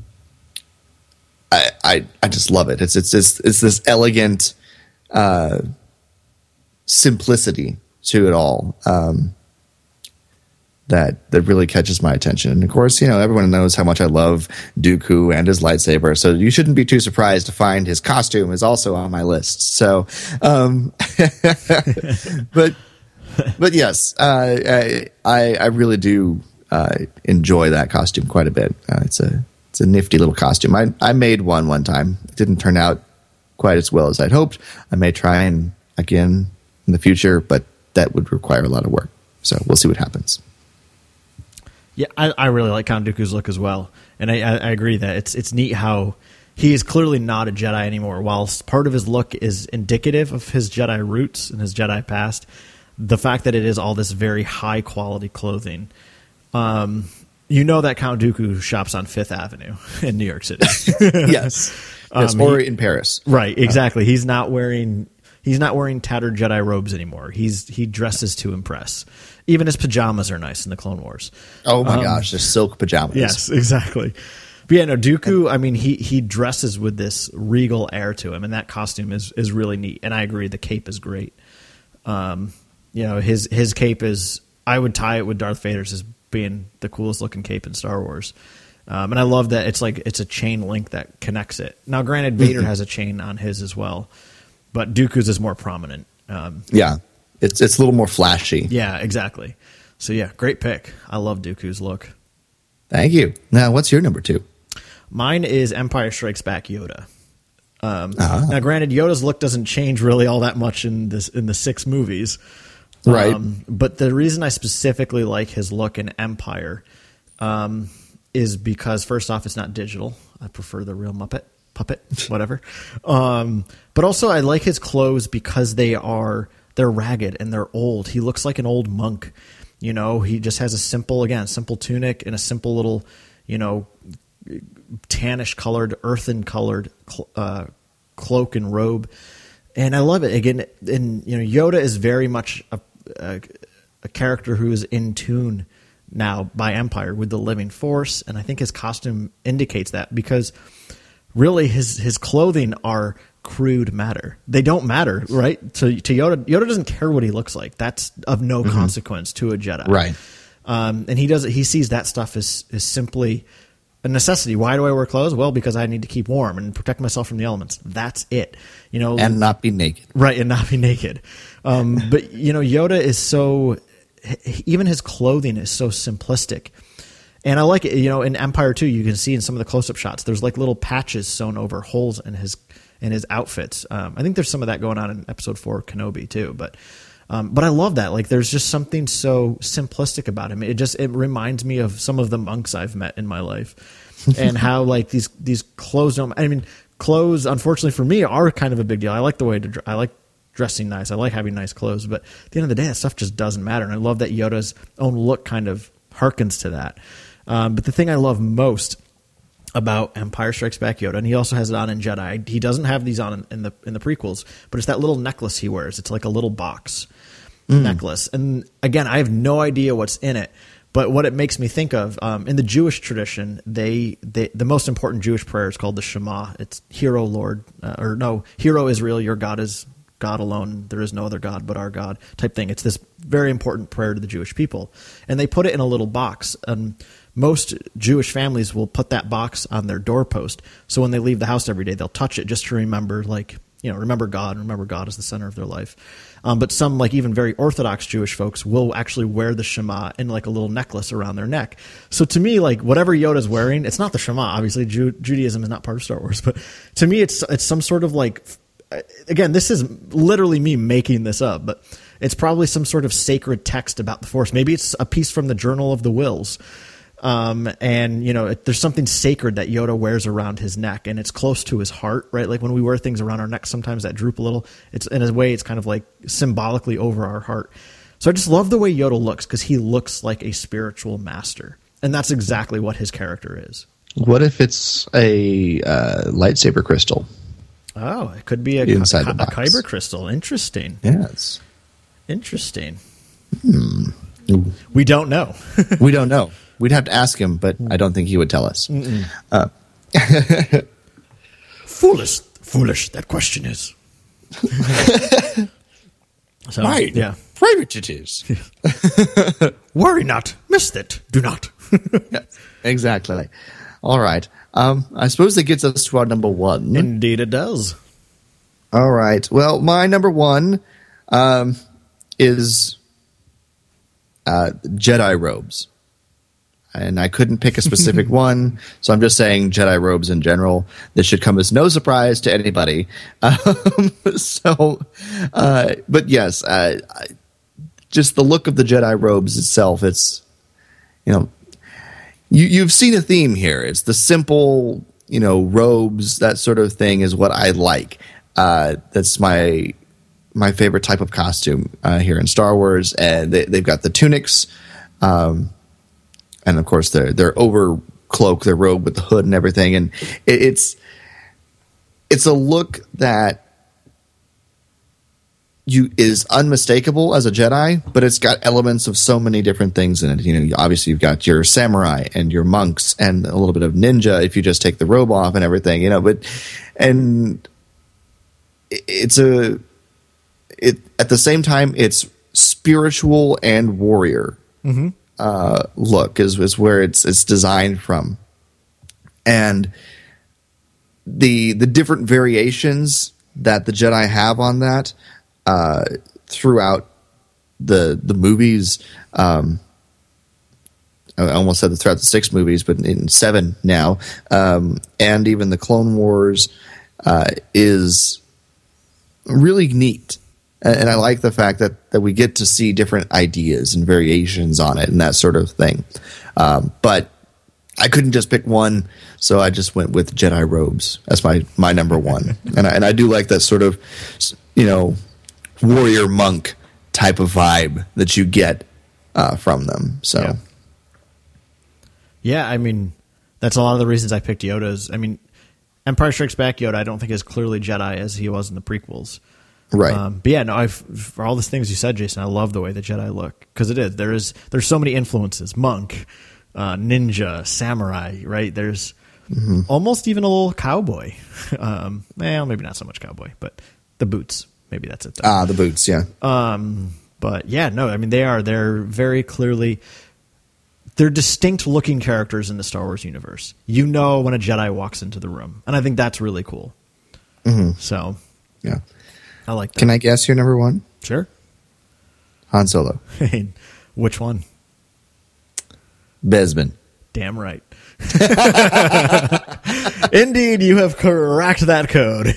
I, I I just love it. It's it's it's, it's this elegant uh, simplicity to it all um, that that really catches my attention. And of course, you know everyone knows how much I love Dooku and his lightsaber, so you shouldn't be too surprised to find his costume is also on my list. So, um, but but yes, uh, I, I I really do uh, enjoy that costume quite a bit. Uh, it's a it's a nifty little costume. I I made one one time. It didn't turn out quite as well as I'd hoped. I may try and again in the future, but that would require a lot of work. So we'll see what happens. Yeah, I, I really like Count Dooku's look as well, and I, I, I agree that it's it's neat how he is clearly not a Jedi anymore. Whilst part of his look is indicative of his Jedi roots and his Jedi past, the fact that it is all this very high quality clothing, um, you know that Count Dooku shops on Fifth Avenue in New York City. yes, yes, um, or he, in Paris. Right, exactly. He's not wearing he's not wearing tattered Jedi robes anymore. He's he dresses to impress. Even his pajamas are nice in the Clone Wars. Oh my um, gosh, the silk pajamas. Yes, exactly. But yeah, no, Dooku, I mean, he he dresses with this regal air to him, and that costume is is really neat. And I agree, the cape is great. Um, you know, his his cape is, I would tie it with Darth Vader's as being the coolest looking cape in Star Wars. Um, and I love that it's like it's a chain link that connects it. Now, granted, Vader has a chain on his as well, but Dooku's is more prominent. Um, yeah. It's it's a little more flashy. Yeah, exactly. So yeah, great pick. I love Dooku's look. Thank you. Now, what's your number two? Mine is Empire Strikes Back Yoda. Um, uh-huh. Now, granted, Yoda's look doesn't change really all that much in this in the six movies, right? Um, but the reason I specifically like his look in Empire um, is because, first off, it's not digital. I prefer the real Muppet puppet, whatever. um, but also, I like his clothes because they are. They're ragged and they're old. He looks like an old monk. You know, he just has a simple, again, simple tunic and a simple little, you know, tannish colored, earthen colored uh, cloak and robe. And I love it. Again, and, you know, Yoda is very much a, a, a character who is in tune now by Empire with the living force. And I think his costume indicates that because really his, his clothing are crude matter. They don't matter, right? To, to Yoda, Yoda doesn't care what he looks like. That's of no mm-hmm. consequence to a Jedi. Right. Um, and he does he sees that stuff as, as simply a necessity. Why do I wear clothes? Well, because I need to keep warm and protect myself from the elements. That's it. You know, and not be naked. Right, and not be naked. Um, but you know, Yoda is so even his clothing is so simplistic. And I like it, you know, in Empire two, you can see in some of the close-up shots, there's like little patches sewn over holes in his in his outfits. Um, I think there's some of that going on in Episode four, Kenobi, too. But Um, but I love that. Like, there's just something so simplistic about him. It just it reminds me of some of the monks I've met in my life, and how like these these clothes don't. I mean, clothes, unfortunately for me, are kind of a big deal. I like the way to. I like dressing nice. I like having nice clothes. But at the end of the day, that stuff just doesn't matter. And I love that Yoda's own look kind of harkens to that. Um, but the thing I love most about Empire Strikes Back Yoda, and he also has it on in Jedi. He doesn't have these on in, in the in the prequels, but it's that little necklace he wears. It's like a little box mm. necklace. And again, I have no idea what's in it, but what it makes me think of, um, in the Jewish tradition, they, they the most important Jewish prayer is called the Shema. It's Hear, O Lord, uh, or no, Hear, O Israel, your God is God alone. There is no other God but our God type thing. It's this very important prayer to the Jewish people. And they put it in a little box. And most Jewish families will put that box on their doorpost. So when they leave the house every day, they'll touch it just to remember, like, you know, remember God, remember God as the center of their life. Um, but some, like even very Orthodox Jewish folks, will actually wear the Shema in like a little necklace around their neck. So to me, like whatever Yoda's wearing, it's not the Shema. Obviously, Ju- Judaism is not part of Star Wars. But to me, it's it's some sort of like, again, this is literally me making this up, but it's probably some sort of sacred text about the Force. Maybe it's a piece from the Journal of the Wills. Um, and you know, it, there's something sacred that Yoda wears around his neck, and it's close to his heart, right? Like when we wear things around our neck, sometimes that droop a little. It's in a way, it's kind of like symbolically over our heart. So I just love the way Yoda looks, because he looks like a spiritual master, and that's exactly what his character is. What if it's a uh, lightsaber crystal? Oh, it could be a, inside a, the box. a kyber crystal. Interesting. Yes. Interesting. Hmm. We don't know. We don't know. We'd have to ask him, but I don't think he would tell us. Uh, foolish, foolish. That question is. So, Mine. Yeah. Private it is. Worry not. Missed it. Do not. Yeah, exactly. All right. Um, I suppose that gets us to our number one. Indeed, it does. All right. Well, my number one um, is uh, Jedi robes. And I couldn't pick a specific one, so I'm just saying Jedi robes in general. This should come as no surprise to anybody. Um, so, uh, but yes, uh, just the look of the Jedi robes itself. It's, you know, you, you've seen a theme here. It's the simple, you know, robes, that sort of thing is what I like. Uh, that's my my favorite type of costume uh, here in Star Wars. And they, they've got the tunics. Um, And of course, their their over cloak, their robe with the hood and everything, and it, it's it's a look that you is unmistakable as a Jedi, but it's got elements of so many different things in it. You know, obviously you've got your samurai and your monks and a little bit of ninja if you just take the robe off and everything. You know, but and it's a it at the same time it's spiritual and warrior. Mm-hmm. Uh, look is is where it's it's designed from, and the the different variations that the Jedi have on that uh, throughout the the movies. Um, I almost said throughout the six movies, but in seven now, um, and even the Clone Wars uh, is really neat. And I like the fact that, that we get to see different ideas and variations on it and that sort of thing. Um, but I couldn't just pick one, so I just went with Jedi robes as my, my number one. and, I, and I do like that sort of, you know, warrior monk type of vibe that you get uh, from them. So, yeah. yeah, I mean, that's a lot of the reasons I picked Yoda's. I mean, Empire Strikes Back Yoda I don't think is clearly Jedi as he was in the prequels. Right. Um, but yeah, no, I've, for all the things you said, Jason, I love the way the Jedi look, because it is. There is there's so many influences: monk, uh, ninja, samurai. Right? There's mm-hmm. almost even a little cowboy. Um, well, maybe not so much cowboy, but the boots. Maybe that's it. Though. Ah, the boots. Yeah. Um, but yeah, no, I mean they are. They're very clearly. They're distinct looking characters in the Star Wars universe. You know when a Jedi walks into the room, and I think that's really cool. Mm-hmm. So, yeah. I like that. Can I guess your number one? Sure. Han Solo. Which one? Bespin. Damn right. Indeed, you have cracked that code.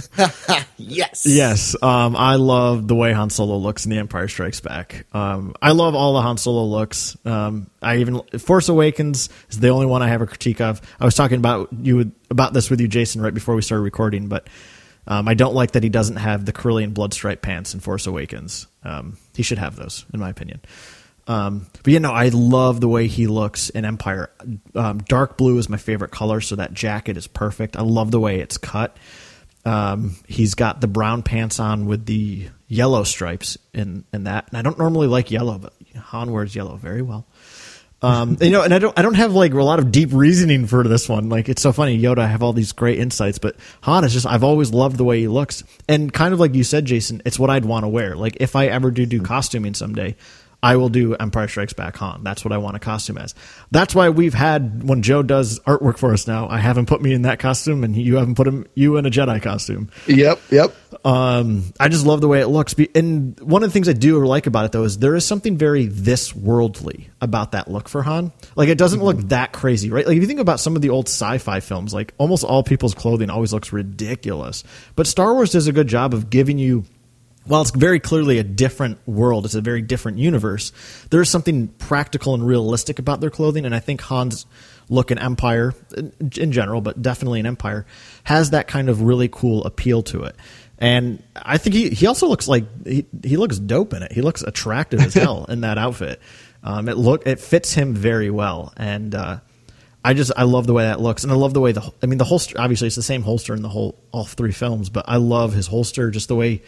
Yes. Yes, um, I love the way Han Solo looks in The Empire Strikes Back. Um, I love all the Han Solo looks. Um, I even Force Awakens is the only one I have a critique of. I was talking about you about this with you, Jason, right before we started recording, but um, I don't like that he doesn't have the Carillion bloodstripe pants in Force Awakens. Um, he should have those, in my opinion. Um, but you know, I love the way he looks in Empire. Um, dark blue is my favorite color, so that jacket is perfect. I love the way it's cut. Um, he's got the brown pants on with the yellow stripes in, in that. And I don't normally like yellow, but Han wears yellow very well. Um, you know, and I don't, I don't have like a lot of deep reasoning for this one. Like, it's so funny. Yoda, I have all these great insights, but Han is just, I've always loved the way he looks. And kind of like you said, Jason, it's what I'd want to wear. Like, if I ever do do costuming someday, I will do Empire Strikes Back Han. That's what I want a costume as. That's why we've had, when Joe does artwork for us now, I haven't put me in that costume, and you haven't put him you in a Jedi costume. Yep, yep. Um, I just love the way it looks. And one of the things I do like about it, though, is there is something very this worldly about that look for Han. Like, it doesn't look that crazy, right? Like, if you think about some of the old sci-fi films, like, almost all people's clothing always looks ridiculous. But Star Wars does a good job of giving you, while it's very clearly a different world, it's a very different universe, there is something practical and realistic about their clothing, and I think Han's look in Empire, in general, but definitely in Empire, has that kind of really cool appeal to it. And I think he, he also looks like, he, he looks dope in it. He looks attractive as hell in that outfit. Um, it look it fits him very well, and uh, I just I love the way that looks, and I love the way the I mean the holster, obviously it's the same holster in the whole all three films, but I love his holster, just the way,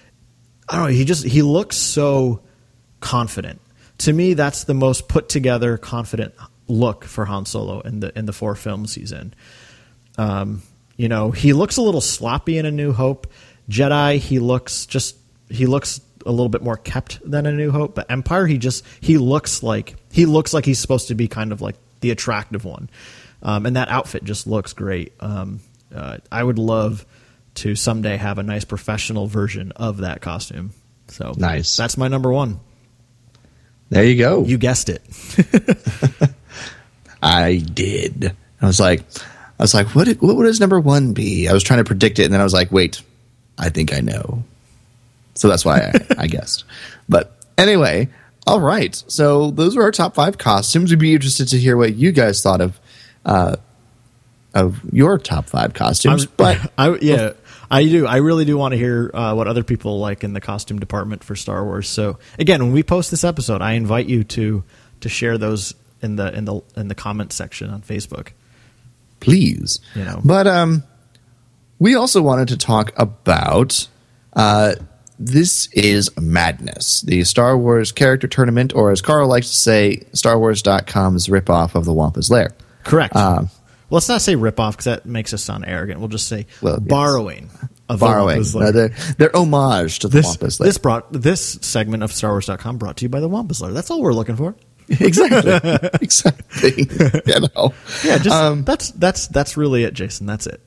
I don't know, he just, he looks so confident. To me, that's the most put together, confident look for Han Solo in the in the four films he's in. Um, you know, he looks a little sloppy in A New Hope. Jedi, he looks just, he looks a little bit more kept than A New Hope. But Empire, he just, he looks like, he looks like he's supposed to be kind of like the attractive one. Um, and that outfit just looks great. Um, uh, I would love to someday have a nice professional version of that costume. So nice. That's my number one. There you go. You guessed it. I did. I was like, I was like, what? What would his number one be? I was trying to predict it, and then I was like, wait, I think I know. So that's why I, I guessed. But anyway, all right. So those were our top five costumes. We'd be interested to hear what you guys thought of uh, of your top five costumes. I'm, but I, yeah, I do. I really do want to hear uh, what other people like in the costume department for Star Wars. So again, when we post this episode, I invite you to to share those in the in the in the comment section on Facebook. Please. You know. But um, we also wanted to talk about uh, This Is Madness, the Star Wars character tournament, or as Carl likes to say, Star Wars dot com's ripoff of the Wampa's Lair. Correct. Um, well, let's not say ripoff because that makes us sound arrogant. We'll just say well, yes. borrowing of borrowing. the Wampa's Lair. No, they're, they're homage to the This, Wampa's Lair. this brought this segment of Star Wars dot com brought to you by the Wampa's Lair. That's all we're looking for. Exactly. Exactly. You know. Yeah, just Um, that's that's that's really it, Jason. That's it.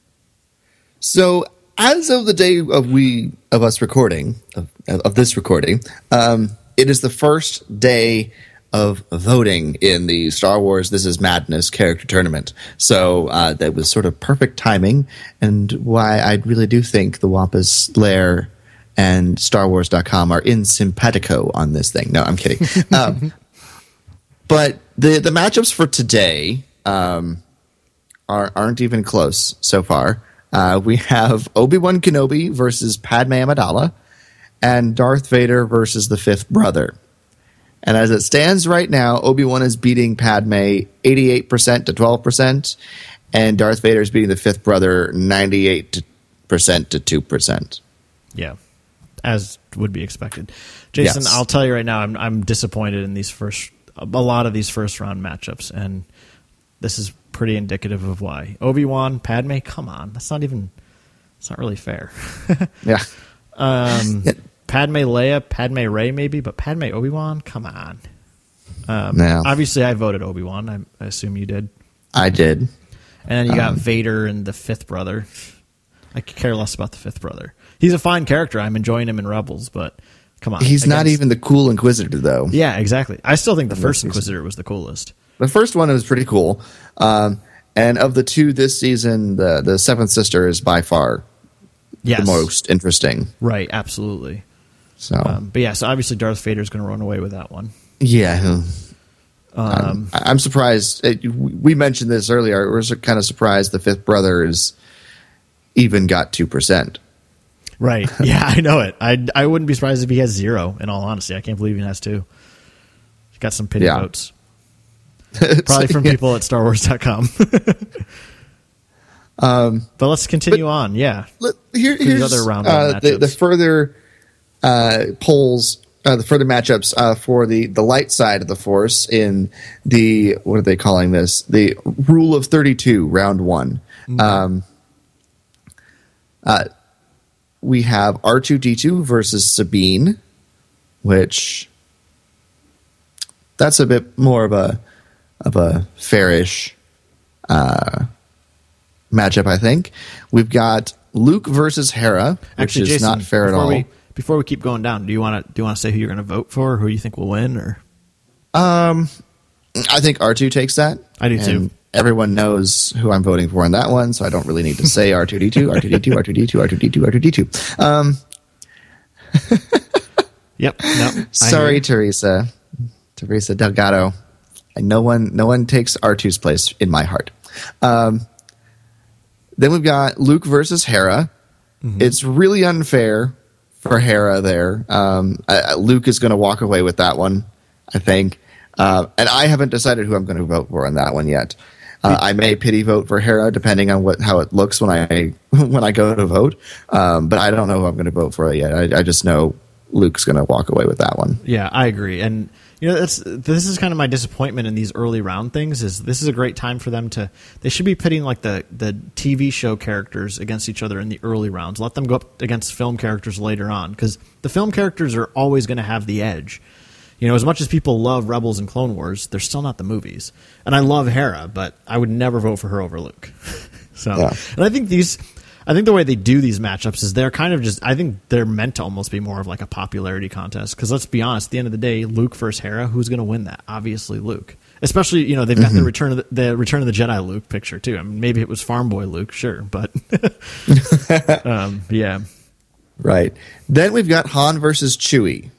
So, as of the day of we of us recording of, of this recording, um, it is the first day of voting in the Star Wars This Is Madness character tournament. So uh, that was sort of perfect timing, and why I really do think the Wampa's Lair and Star Wars dot com are in simpatico on this thing. No, I'm kidding. Um, but the the matchups for today um, are aren't even close so far. Uh, we have Obi-Wan Kenobi versus Padme Amidala, and Darth Vader versus the Fifth Brother. And as it stands right now, Obi-Wan is beating Padme eighty-eight percent to twelve percent, and Darth Vader is beating the Fifth Brother ninety-eight percent to two percent. Yeah, as would be expected. Jason, Yes. I'll tell you right now, I'm I'm disappointed in these first a lot of these first round matchups, and this is pretty indicative of why. Obi-Wan, Padme, come on, that's not even, it's not really fair. Yeah. um, Padme Leia, Padme Rey maybe, but Padme Obi-Wan, come on. Um, No. Obviously, I voted Obi-Wan. I, I assume you did. I did. And then you got Um, Vader and the Fifth Brother. I could care less about the Fifth Brother. He's a fine character. I'm enjoying him in Rebels, but come on. He's not Against- even the cool Inquisitor, though. Yeah, exactly. I still think the first Unless he's- Inquisitor was the coolest. the first one was pretty cool. Um, and of the two this season, the the Seventh Sister is by far yes. the most interesting. Right, absolutely. So, um, but yeah, so obviously Darth Vader is going to run away with that one. Yeah. Um, I- I'm surprised. It, we mentioned this earlier. We're kind of surprised the fifth brother is even got two percent. Right. Yeah, I know it. I, I wouldn't be surprised if he has zero, in all honesty. I can't believe he has two. He got some pity Yeah. votes. Probably from Yeah. people at Star Wars dot com. um, but let's continue but, on. Yeah. Let, here, For here's these other round uh, one the, the matchups. further uh, polls, uh, the further matchups uh, for the, the light side of the Force in the, what are they calling this? The Rule of thirty-two, round one. Mm-hmm. Um, uh, we have R two D two versus Sabine, which that's a bit more of a of a fairish uh, matchup, I think. We've got Luke versus Hera, which Actually, is Jason, not fair at before all. We, before we keep going down, do you want to do you want to say who you're going to vote for, or who you think will win, or? Um, I think R two takes that. I do and too. Everyone knows who I'm voting for in that one, so I don't really need to say R two D two, R two D two, R two D two, R two D two, R two D two. Um, Yep. No. I sorry, hear. Teresa. Teresa Delgado. And no one, no one takes R two's place in my heart. Um, then we've got Luke versus Hera. Mm-hmm. It's really unfair for Hera there. Um, uh, Luke is going to walk away with that one, I think. Uh, and I haven't decided who I'm going to vote for on that one yet. Uh, I may pity vote for Hera depending on what how it looks when I when I go to vote. Um, but I don't know who I'm going to vote for yet. I, I just know Luke's going to walk away with that one. Yeah, I agree. And you know, that's this is kind of my disappointment in these early round things. Is this is a great time for them to? They should be pitting like the the T V show characters against each other in the early rounds. Let them go up against film characters later on, because the film characters are always going to have the edge. You know, as much as people love Rebels and Clone Wars, they're still not the movies. And I love Hera, but I would never vote for her over Luke. so, yeah. And I think these, I think the way they do these matchups is they're kind of just, I think they're meant to almost be more of like a popularity contest. Because let's be honest, at the end of the day, Luke versus Hera, who's going to win that? Obviously Luke. Especially, you know, they've got mm-hmm. the Return of the, the Return of the Jedi Luke picture too. I mean, maybe it was Farm Boy Luke, sure, but um, yeah. Right. Then we've got Han versus Chewie.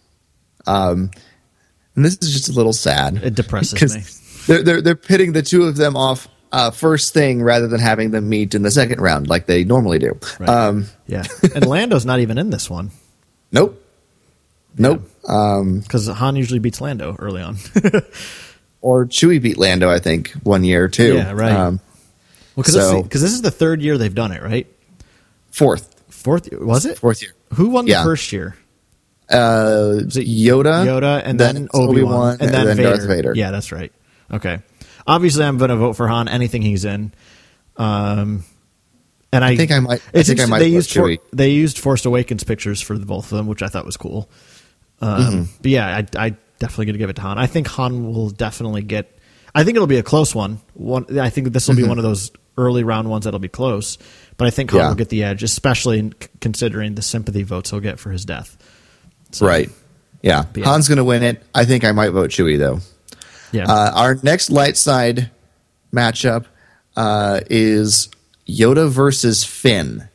Um, and this is just a little sad. It depresses me. They're, they're, they're pitting the two of them off uh, first thing rather than having them meet in the second round like they normally do. Right. Um, yeah. And Lando's not even in this one. Nope. Nope. Because um, Han usually beats Lando early on. or Chewie beat Lando, I think, one year too. Yeah, right. Um, well, because so, this, this is the third year they've done it, right? Fourth. Fourth year, was it? Fourth year. Who won the yeah. first year? Uh, Yoda, Yoda, and then, then Obi Wan, and, and then, then Vader. Darth Vader. Yeah, that's right. Okay, obviously, I'm going to vote for Han. Anything he's in, um, and I, I think I might. I think I might. They used For, they used Force Awakens pictures for the both of them, which I thought was cool. Um, mm-hmm. But yeah, I, I definitely going to give it to Han. I think Han will definitely get. I think it'll be a close one. One, I think this will be mm-hmm. one of those early round ones that'll be close. But I think Han yeah. will get the edge, especially in, considering the sympathy votes he'll get for his death. So, right. Yeah. yeah. Han's going to win it. I think I might vote Chewie, though. Yeah. Uh, our next light side matchup uh, is Yoda versus Finn.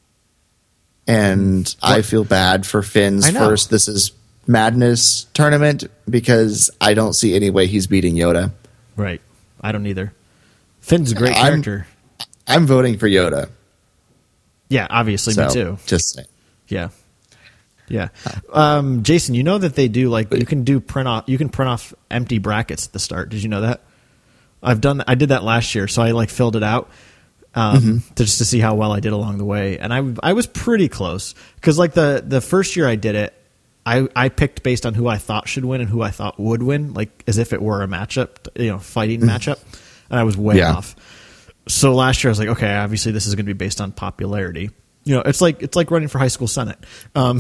And what? I feel bad for Finn's first This Is Madness tournament because I don't see any way he's beating Yoda. Right. I don't either. Finn's a great I'm, character. I'm voting for Yoda. Yeah, obviously, so, me too. Just saying. Yeah. Yeah, um, Jason, you know that they do like you can do print off you can print off empty brackets at the start. Did you know that? I've done I did that last year, so I like filled it out um, mm-hmm. to just to see how well I did along the way, and I I was pretty close because like the the first year I did it, I I picked based on who I thought should win and who I thought would win, like as if it were a matchup, you know, fighting mm-hmm. matchup, and I was way yeah. off. So last year I was like, okay, obviously this is going to be based on popularity. You know, it's like it's like running for high school senate. Um,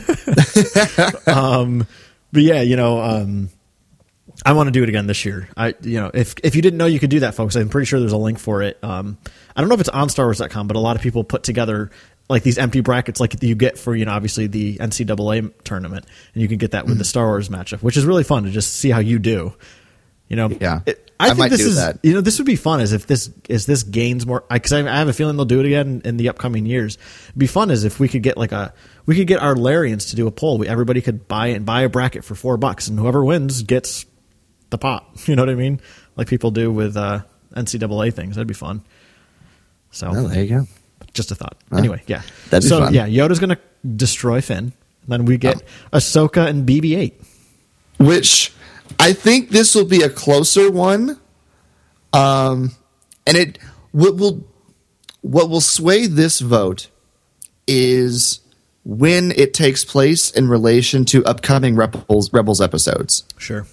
um, but yeah, you know, um, I want to do it again this year. I, you know, if if you didn't know you could do that, folks, I'm pretty sure there's a link for it. Um, I don't know if it's on Star Wars dot com, but a lot of people put together like these empty brackets, like you get for you know obviously the N C double A tournament, and you can get that with mm-hmm. the Star Wars matchup, which is really fun to just see how you do. You know, Yeah. It, I, I think might this do is that. you know this would be fun. As if this is this gains more because I, I have a feeling they'll do it again in the upcoming years. It'd be fun as if we could get like a we could get our Larians to do a poll. We, everybody could buy and buy a bracket for four bucks, and whoever wins gets the pot. You know what I mean? Like people do with uh, N C double A things. That'd be fun. So Oh, there you go. just a thought. Huh. Anyway, yeah. That'd be so fun. yeah, Yoda's gonna destroy Finn. Then we get Oh. Ahsoka and B B eight. Which I think this will be a closer one. Um, and it what will what will sway this vote is when it takes place in relation to upcoming Rebels Rebels episodes. Sure.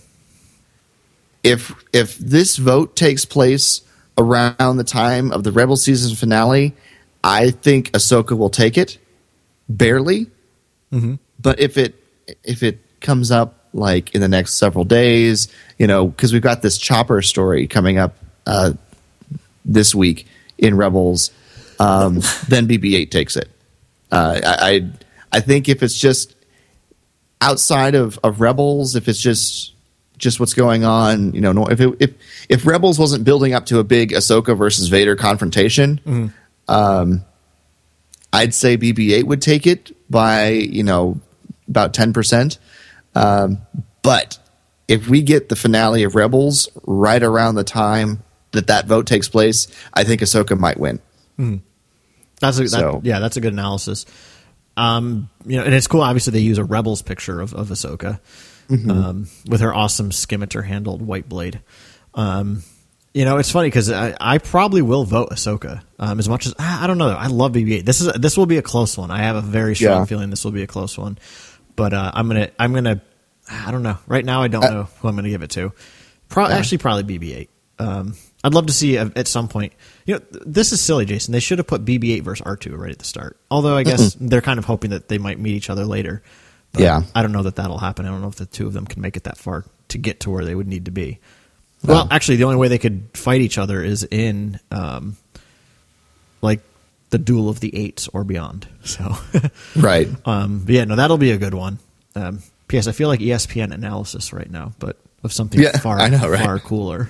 If if this vote takes place around the time of the Rebel season finale, I think Ahsoka will take it, barely. Mm-hmm. But if it if it comes up like in the next several days, you know, because we've got this Chopper story coming up uh, this week in Rebels, um, then B B eight takes it. Uh, I, I I think if it's just outside of, of Rebels, if it's just just what's going on, you know, no- if it, if if Rebels wasn't building up to a big Ahsoka versus Vader confrontation, Mm-hmm. um, I'd say B B eight would take it by, you know, about ten percent. Um, but if we get the finale of Rebels right around the time that that vote takes place, I think Ahsoka might win. That's a, that, So- yeah, that's a good analysis. Um, you know, and it's cool. Obviously, they use a Rebels picture of, of Ahsoka um, with her awesome scimitar handled white blade. Um, you know, it's funny because I, I probably will vote Ahsoka. Um, as much as I don't know, I love B B eight. This is this will be a close one. I have a very strong Yeah. feeling this will be a close one. But uh, I'm gonna I'm gonna I don't know. Right now, I don't know who I'm gonna give it to. Pro- Actually, probably B B eight. Um, I'd love to see uh, at some point. You know, th- this is silly, Jason. They should have put B B eight versus R two right at the start. Although I guess they're kind of hoping that they might meet each other later. But Yeah. I don't know that that'll happen. I don't know if the two of them can make it that far to get to where they would need to be. Well, actually, the only way they could fight each other is in, um, like, the Duel of the Eights or beyond. So, Right. um, but yeah, no, that'll be a good one. Um, P S. I feel like E S P N analysis right now, but of something Yeah, far, I know, right? far cooler.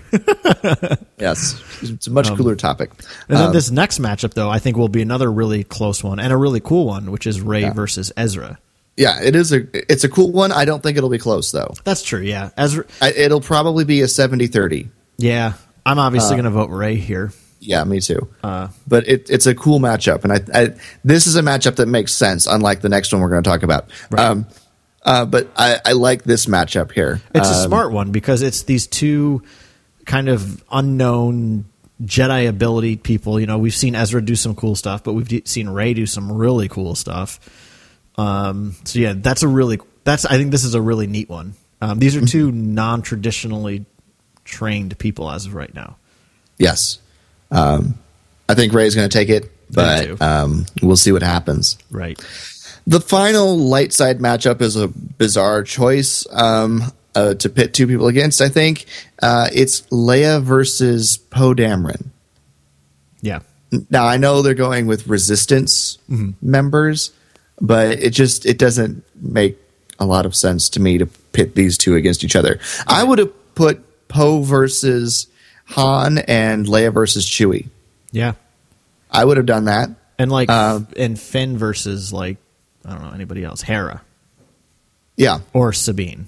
Yes. It's a much cooler topic. And then Um, this next matchup, though, I think will be another really close one and a really cool one, which is Rey versus Ezra. yeah, it is a it's a cool one. I don't think it'll be close though. That's true, yeah. Ezra, I, it'll probably be a seventy thirty. yeah. I'm obviously Uh, going to vote Rey here. Yeah, me too. Uh, but it, it's a cool matchup, and I, I this is a matchup that makes sense, unlike the next one we're going to talk about. Um, uh, but I, I like this matchup here. It's a Um, smart one because it's these two kind of unknown Jedi ability people. You know, we've seen Ezra do some cool stuff, but we've d- seen Rey do some really cool stuff. Um, so yeah, that's a really that's I think this is a really neat one. Um, these are two non-traditionally trained people as of right now. Yes, um, I think Ray's going to take it, I do. but um, we'll see what happens. Right. The final light side matchup is a bizarre choice um, uh, to pit two people against. I think uh, it's Leia versus Poe Dameron. Yeah. Now I know they're going with Resistance members, but it just it doesn't make a lot of sense to me to pit these two against each other. I would have put Poe versus Han and Leia versus Chewie. Yeah. I would have done that. And like Um, and Finn versus like I don't know anybody else, Hera Yeah, or Sabine.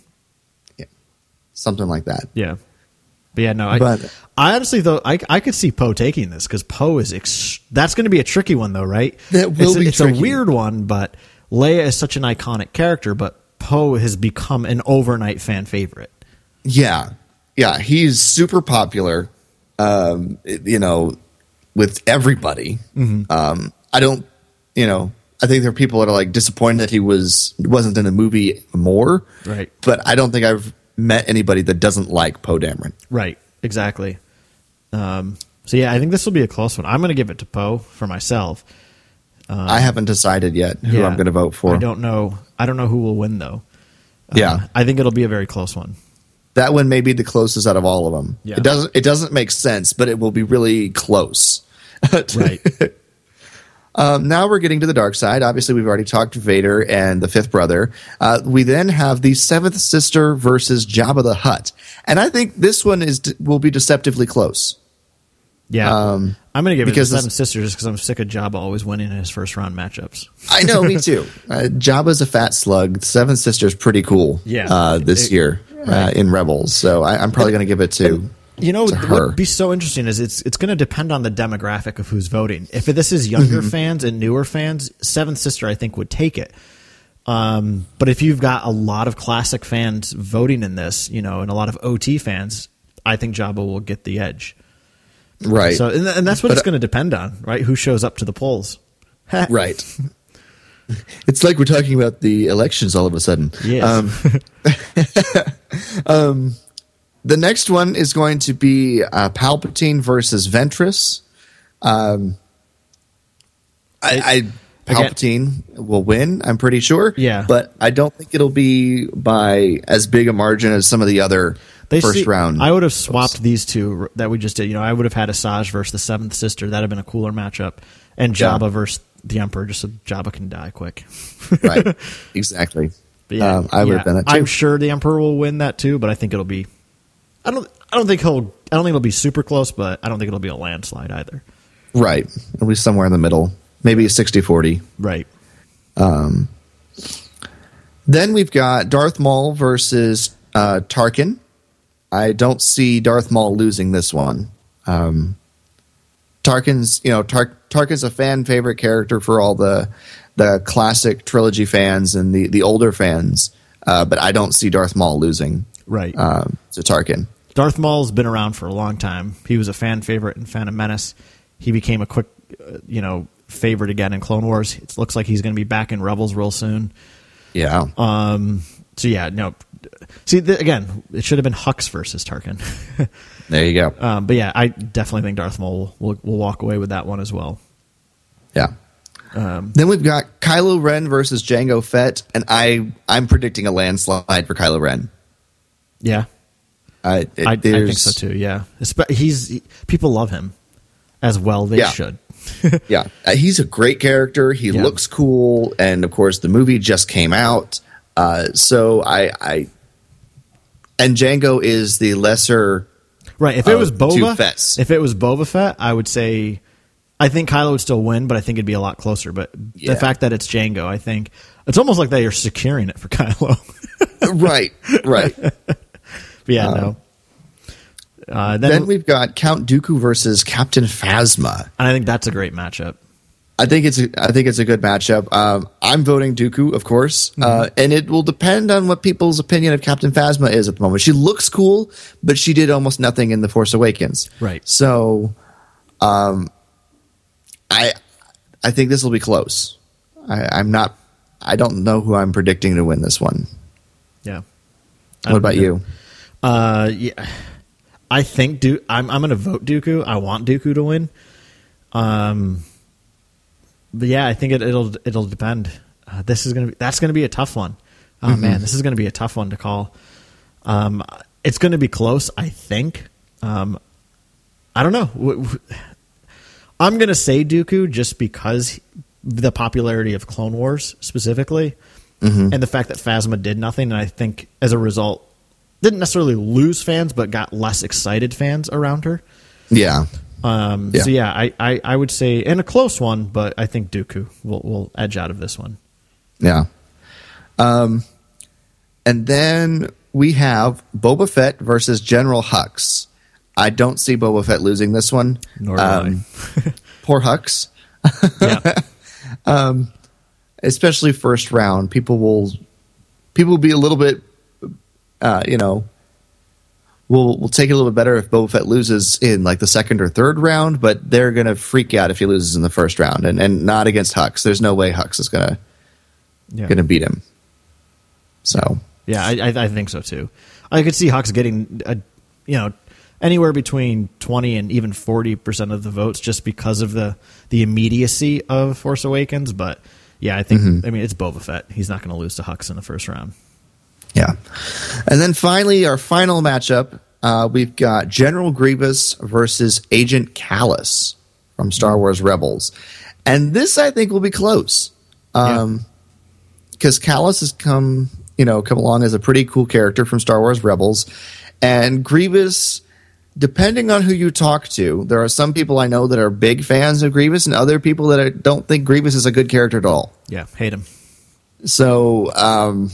something like that. Yeah. But yeah, no, I, But- I honestly though I, I could see Poe taking this because Poe is ex- that's going to be a tricky one though, right? That will it's, a- be it's tricky. a weird one, but Leia is such an iconic character, but Poe has become an overnight fan favorite. Yeah, yeah, he's super popular. Um, you know, with everybody. Mm-hmm. Um, I don't, you know, I think there are people that are like disappointed that he was wasn't in the movie more. Right. But I don't think I've met anybody that doesn't like Poe Dameron. Right. Exactly. Um, so yeah, I think this will be a close one. I'm going to give it to Poe for myself. I haven't decided yet who Yeah. I'm going to vote for. I don't know. I don't know who will win though. Uh, Yeah. I think it'll be a very close one. That one may be the closest out of all of them. Yeah. It doesn't. It doesn't make sense, but it will be really close. Right. Um, now we're getting to the dark side. Obviously, we've already talked Vader and the fifth brother. Uh, we then have the seventh sister versus Jabba the Hutt, and I think this one is will be deceptively close. Yeah, Um, I'm going to give it to because Seven this- Sisters just because I'm sick of Jabba always winning in his first round matchups. I know, me too. Uh, Jabba's a fat slug. The Seven Sisters pretty cool. Yeah. uh, this It- year uh, in Rebels, so I, I'm probably going to give it to. You know, to what her. would be so interesting is it's it's going to depend on the demographic of who's voting. If this is younger Mm-hmm. fans and newer fans, Seventh Sister I think would take it. Um, but if you've got a lot of classic fans voting in this, you know, and a lot of O T fans, I think Jabba will get the edge. Right. So, and, and that's what But, it's uh, going to depend on, right? Who shows up to the polls? Right. It's like we're talking about the elections all of a sudden. Yes. Um, um, the next one is going to be uh, Palpatine versus Ventress. Um, I, I Palpatine will win, I'm pretty sure. Yeah. But I don't think it'll be by as big a margin as some of the other They first see- round. I would have swapped these two that we just did. You know, I would have had Asajj versus the Seventh Sister. That'd have been a cooler matchup. And Yeah. Jabba versus the Emperor, just so Jabba can die quick. Right. Exactly. But yeah, um, I would yeah, have done that too. I'm sure the Emperor will win that too, but I think it'll be. I don't. I don't think he'll. I don't think it'll be super close, but I don't think it'll be a landslide either. Right. It'll be somewhere in the middle. Maybe a sixty forty. Right. Then we've got Darth Maul versus uh, Tarkin. I don't see Darth Maul losing this one. Um, Tarkin's, you know, Tar- Tarkin's a fan favorite character for all the the classic trilogy fans and the the older fans, uh, but I don't see Darth Maul losing Right. um, to Tarkin. Darth Maul's been around for a long time. He was a fan favorite in Phantom Menace. He became a quick, uh, you know, favorite again in Clone Wars. It looks like he's going to be back in Rebels real soon. Yeah, Um. So yeah, no. See, the, again, it should have been Hux versus Tarkin. there you go. um, but yeah, I definitely think Darth Maul will, will, will walk away with that one as well. Yeah. Um, Then we've got Kylo Ren versus Jango Fett, and I I'm predicting a landslide for Kylo Ren. yeah, I, it, I, I think there's- so too. Yeah, Espe- he's he, people love him as well. They Yeah. should. Yeah, uh, he's a great character. He Yeah. looks cool, and of course, the movie just came out. Uh, so I, I, and Django is the lesser. Right. If it of was the two Boba, Fetts. if it was Boba Fett, I would say, I think Kylo would still win, but I think it'd be a lot closer. But Yeah. the fact that it's Django, I think it's almost like they are securing it for Kylo. Right, right. But yeah, no. Uh, then, Then we've got Count Dooku versus Captain Phasma. and I think that's a great matchup. I think it's a, I think it's a good matchup. Um, I'm voting Dooku, of course, Mm-hmm. uh, and it will depend on what people's opinion of Captain Phasma is at the moment. She looks cool, but she did almost nothing in The Force Awakens. Right. So, um, I I think this will be close. I, I'm not. I don't know who I'm predicting to win this one. Yeah. What about you? Uh, yeah. I think du- I'm I'm going to vote Dooku. I want Dooku to win. Um, but yeah, I think it, it'll it'll depend. Uh, this is gonna be that's gonna be a tough one. Oh man, this is gonna be a tough one to call. Um, it's gonna be close, I think. Um, I don't know. W- w- I'm gonna say Dooku just because the popularity of Clone Wars specifically, and the fact that Phasma did nothing, and I think as a result didn't necessarily lose fans, but got less excited fans around her. Yeah. Um, Yeah. So yeah, I, I, I would say, and a close one, but I think Dooku will, will edge out of this one. Yeah. Um, and then we have Boba Fett versus General Hux. I don't see Boba Fett losing this one. Nor do Um, poor Hux. Yeah. Especially first round. People will people will be a little bit uh, you know, we'll we'll take it a little bit better if Boba Fett loses in like the second or third round, but they're gonna freak out if he loses in the first round, and, and not against Hux. There's no way Hux is gonna Yeah. gonna beat him. So Yeah, I, I, I think so too. I could see Hux getting, a, you know, anywhere between twenty and even forty percent of the votes just because of the, the immediacy of Force Awakens. But yeah, I think, Mm-hmm. I mean, it's Boba Fett. He's not going to lose to Hux in the first round. yeah, and then finally our final matchup, uh, we've got General Grievous versus Agent Callus. from Star Wars Rebels. And this, I think, will be close. Um, because Kallus has come, you know, come along as a pretty cool character from Star Wars Rebels. And Grievous, depending on who you talk to, there are some people I know that are big fans of Grievous and other people that are, don't think Grievous is a good character at all. Yeah, hate him. So, um,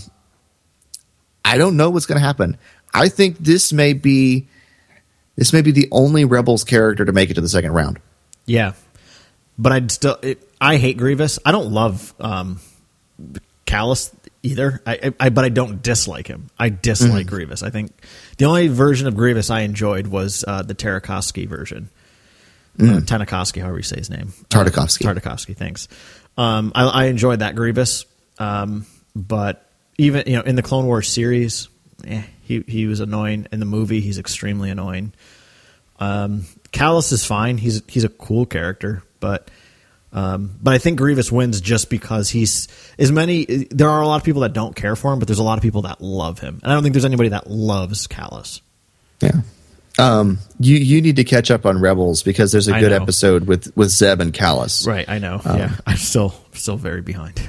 I don't know what's going to happen. I think this may be this may be the only Rebels character to make it to the second round. Yeah, but I'd still. It, I hate Grievous. I don't love um, Kallus either. I, I but I don't dislike him. I dislike mm-hmm. Grievous. I think the only version of Grievous I enjoyed was uh, the Tartakovsky version. Mm. Uh, Tanakovsky, however you say his name. Tartakovsky. Uh, Tartakovsky. Thanks. Um, I, I enjoyed that Grievous, um, but even you know in the Clone Wars series. Eh, he he was annoying in the movie. He's extremely annoying. Um, Kallus is fine. He's he's a cool character, but um, but I think Grievous wins just because he's as many. There are a lot of people that don't care for him, but there's a lot of people that love him, and I don't think there's anybody that loves Kallus. Yeah. Um, you you need to catch up on Rebels because there's a I good know. episode with with Zeb and Kallus. Right. I know. Um, yeah. I'm still still very behind.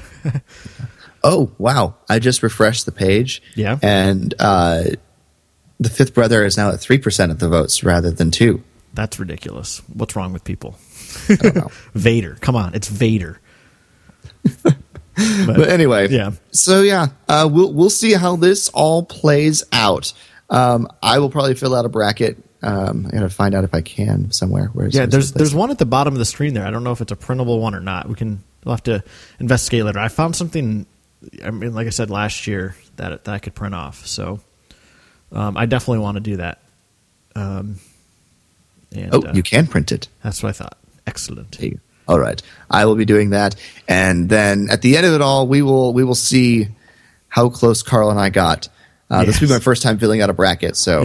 Oh, wow. I just refreshed the page. Yeah. And uh, the fifth brother is now at three percent of the votes rather than two. That's ridiculous. What's wrong with people? I don't know. Vader. Come on. It's Vader. But, but anyway. Yeah. So, yeah, uh, we'll, we'll see how this all plays out. Um, I will probably fill out a bracket. Um, I'm going to find out if I can somewhere. Where's, yeah, where's there's the there's one at the bottom of the screen there. I don't know if it's a printable one or not. We can we'll have to investigate later. I found something. I mean, like I said last year, that that I could print off. So um, I definitely want to do that. Um, and, oh, uh, you can print it. That's what I thought. Excellent. There you go. All right, I will be doing that, and then at the end of it all, we will we will see how close Carl and I got. Uh, yes. This will be my first time filling out a bracket, so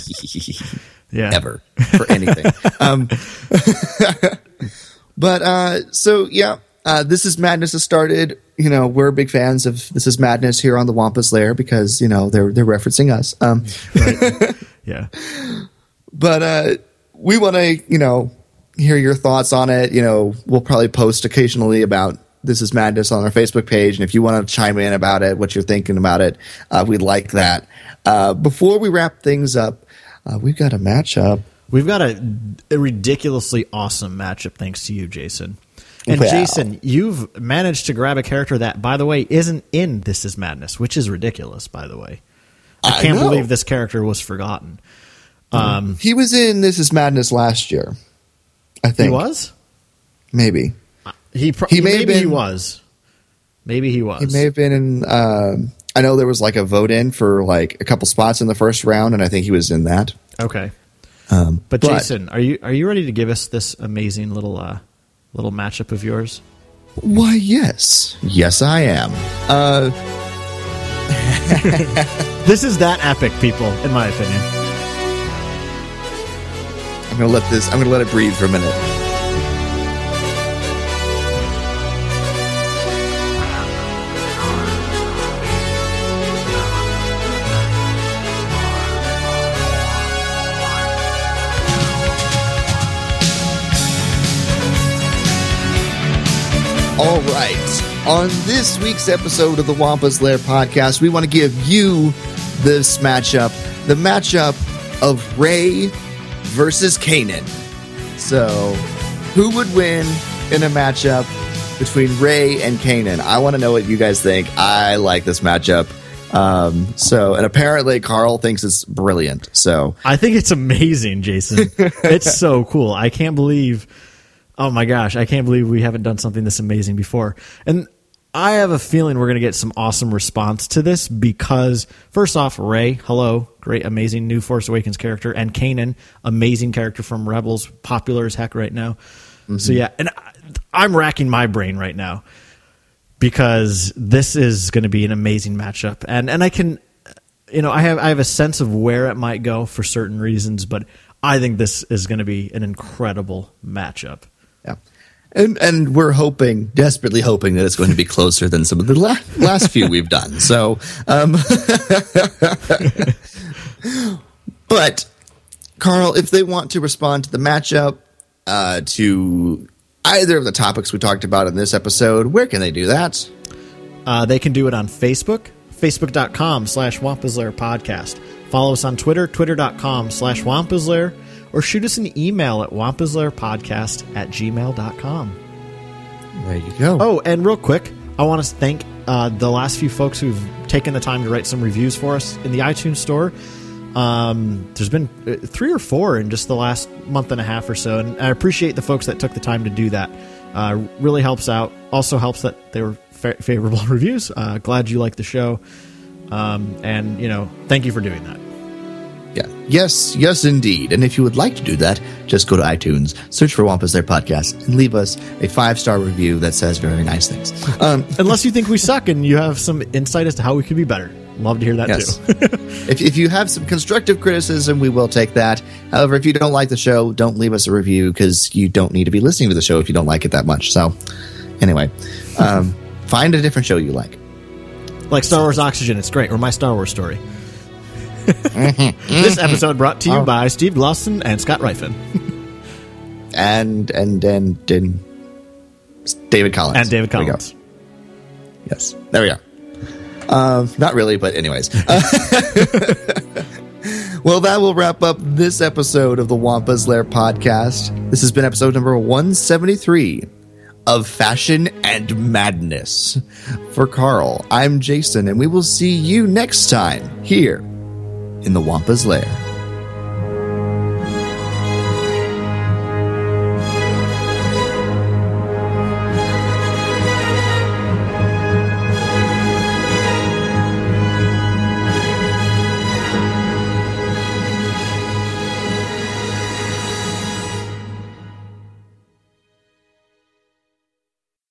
yeah, ever for anything. um, but uh, so yeah, uh, This Is Madness has started. You know, we're big fans of This Is Madness here on the Wampus Lair because you know they're they're referencing us. Um, right. Yeah, but uh, we want to you know hear your thoughts on it. You know, we'll probably post occasionally about This Is Madness on our Facebook page, and if you want to chime in about it, what you're thinking about it, uh, we'd like that. Uh, before we wrap things up, uh, we've got a matchup. We've got a, a ridiculously awesome matchup thanks to you, Jason. And Wow. Jason, you've managed to grab a character that, by the way, isn't in This Is Madness, which is ridiculous, by the way. I I can't know. believe this character was forgotten. Um, He was in This Is Madness last year, I think. he was? Maybe. He, pro- He may have maybe he been- was. Maybe he was. He may have been in. Um, I know there was like a vote in for like a couple spots in the first round, and I think he was in that. Okay. Um, But, Jason, are you are you ready to give us this amazing little uh, little matchup of yours? why, yes, yes, I am. Uh, This is that epic, people, in my opinion. I'm gonna let this. I'm gonna let it breathe for a minute. All right. On this week's episode of the Wampus Lair podcast, we want to give you this matchup, the matchup of Rey versus Kanan. So, who would win in a matchup between Rey and Kanan? I want to know what you guys think. I like this matchup. Um, so, and apparently Carl thinks it's brilliant. So, I think it's amazing, Jason. It's so cool. I can't believe... Oh my gosh, I can't believe we haven't done something this amazing before. And I have a feeling we're going to get some awesome response to this because, first off, Rey, hello, great, amazing new Force Awakens character, and Kanan, amazing character from Rebels, popular as heck right now. Mm-hmm. So yeah, and I, I'm racking my brain right now because this is going to be an amazing matchup. And and I can, you know, I have I have a sense of where it might go for certain reasons, but I think this is going to be an incredible matchup. yeah. And and we're hoping, desperately hoping, that it's going to be closer than some of the la- last few we've done. So, um, but Carl, if they want to respond to the matchup, uh, to either of the topics we talked about in this episode, where can they do that? Uh, they can do it on Facebook, facebook.com slash Wampa's Lair podcast. Follow us on Twitter, twitter.com slash Wampa's Lair, or shoot us an email at wampaslairpodcast at gmail dot com. There you go. Oh, and real quick, I want to thank uh, the last few folks who've taken the time to write some reviews for us in the iTunes store. Um, there's been uh, three or four in just the last month and a half or so, and I appreciate the folks that took the time to do that. Uh, really helps out. Also helps that they were fa- favorable reviews. Uh, glad you like the show. Um, and, you know, thank you for doing that. Yeah. Yes, yes, indeed. And if you would like to do that, just go to iTunes, search for Wampa's Lair Podcast, and leave us a five-star review that says very nice things. Um, Unless you think we suck and you have some insight as to how we could be better. Love to hear that, yes. too. if, if you have some constructive criticism, we will take that. However, if you don't like the show, don't leave us a review, because you don't need to be listening to the show if you don't like it that much. So, anyway, um, find a different show you like. Like Star Wars Oxygen, it's great. Or My Star Wars Story. This episode brought to you Oh. by Steve Glosson and Scott Ryfin. and, and, and, and David Collins. And David There we go. Collins. Yes. There we go. Um, not really, but anyways. Uh, well, that will wrap up this episode of the Wampa's Lair podcast. This has been episode number one seventy-three of Fashion and Madness. For Carl, I'm Jason, and we will see you next time here in the Wampa's Lair.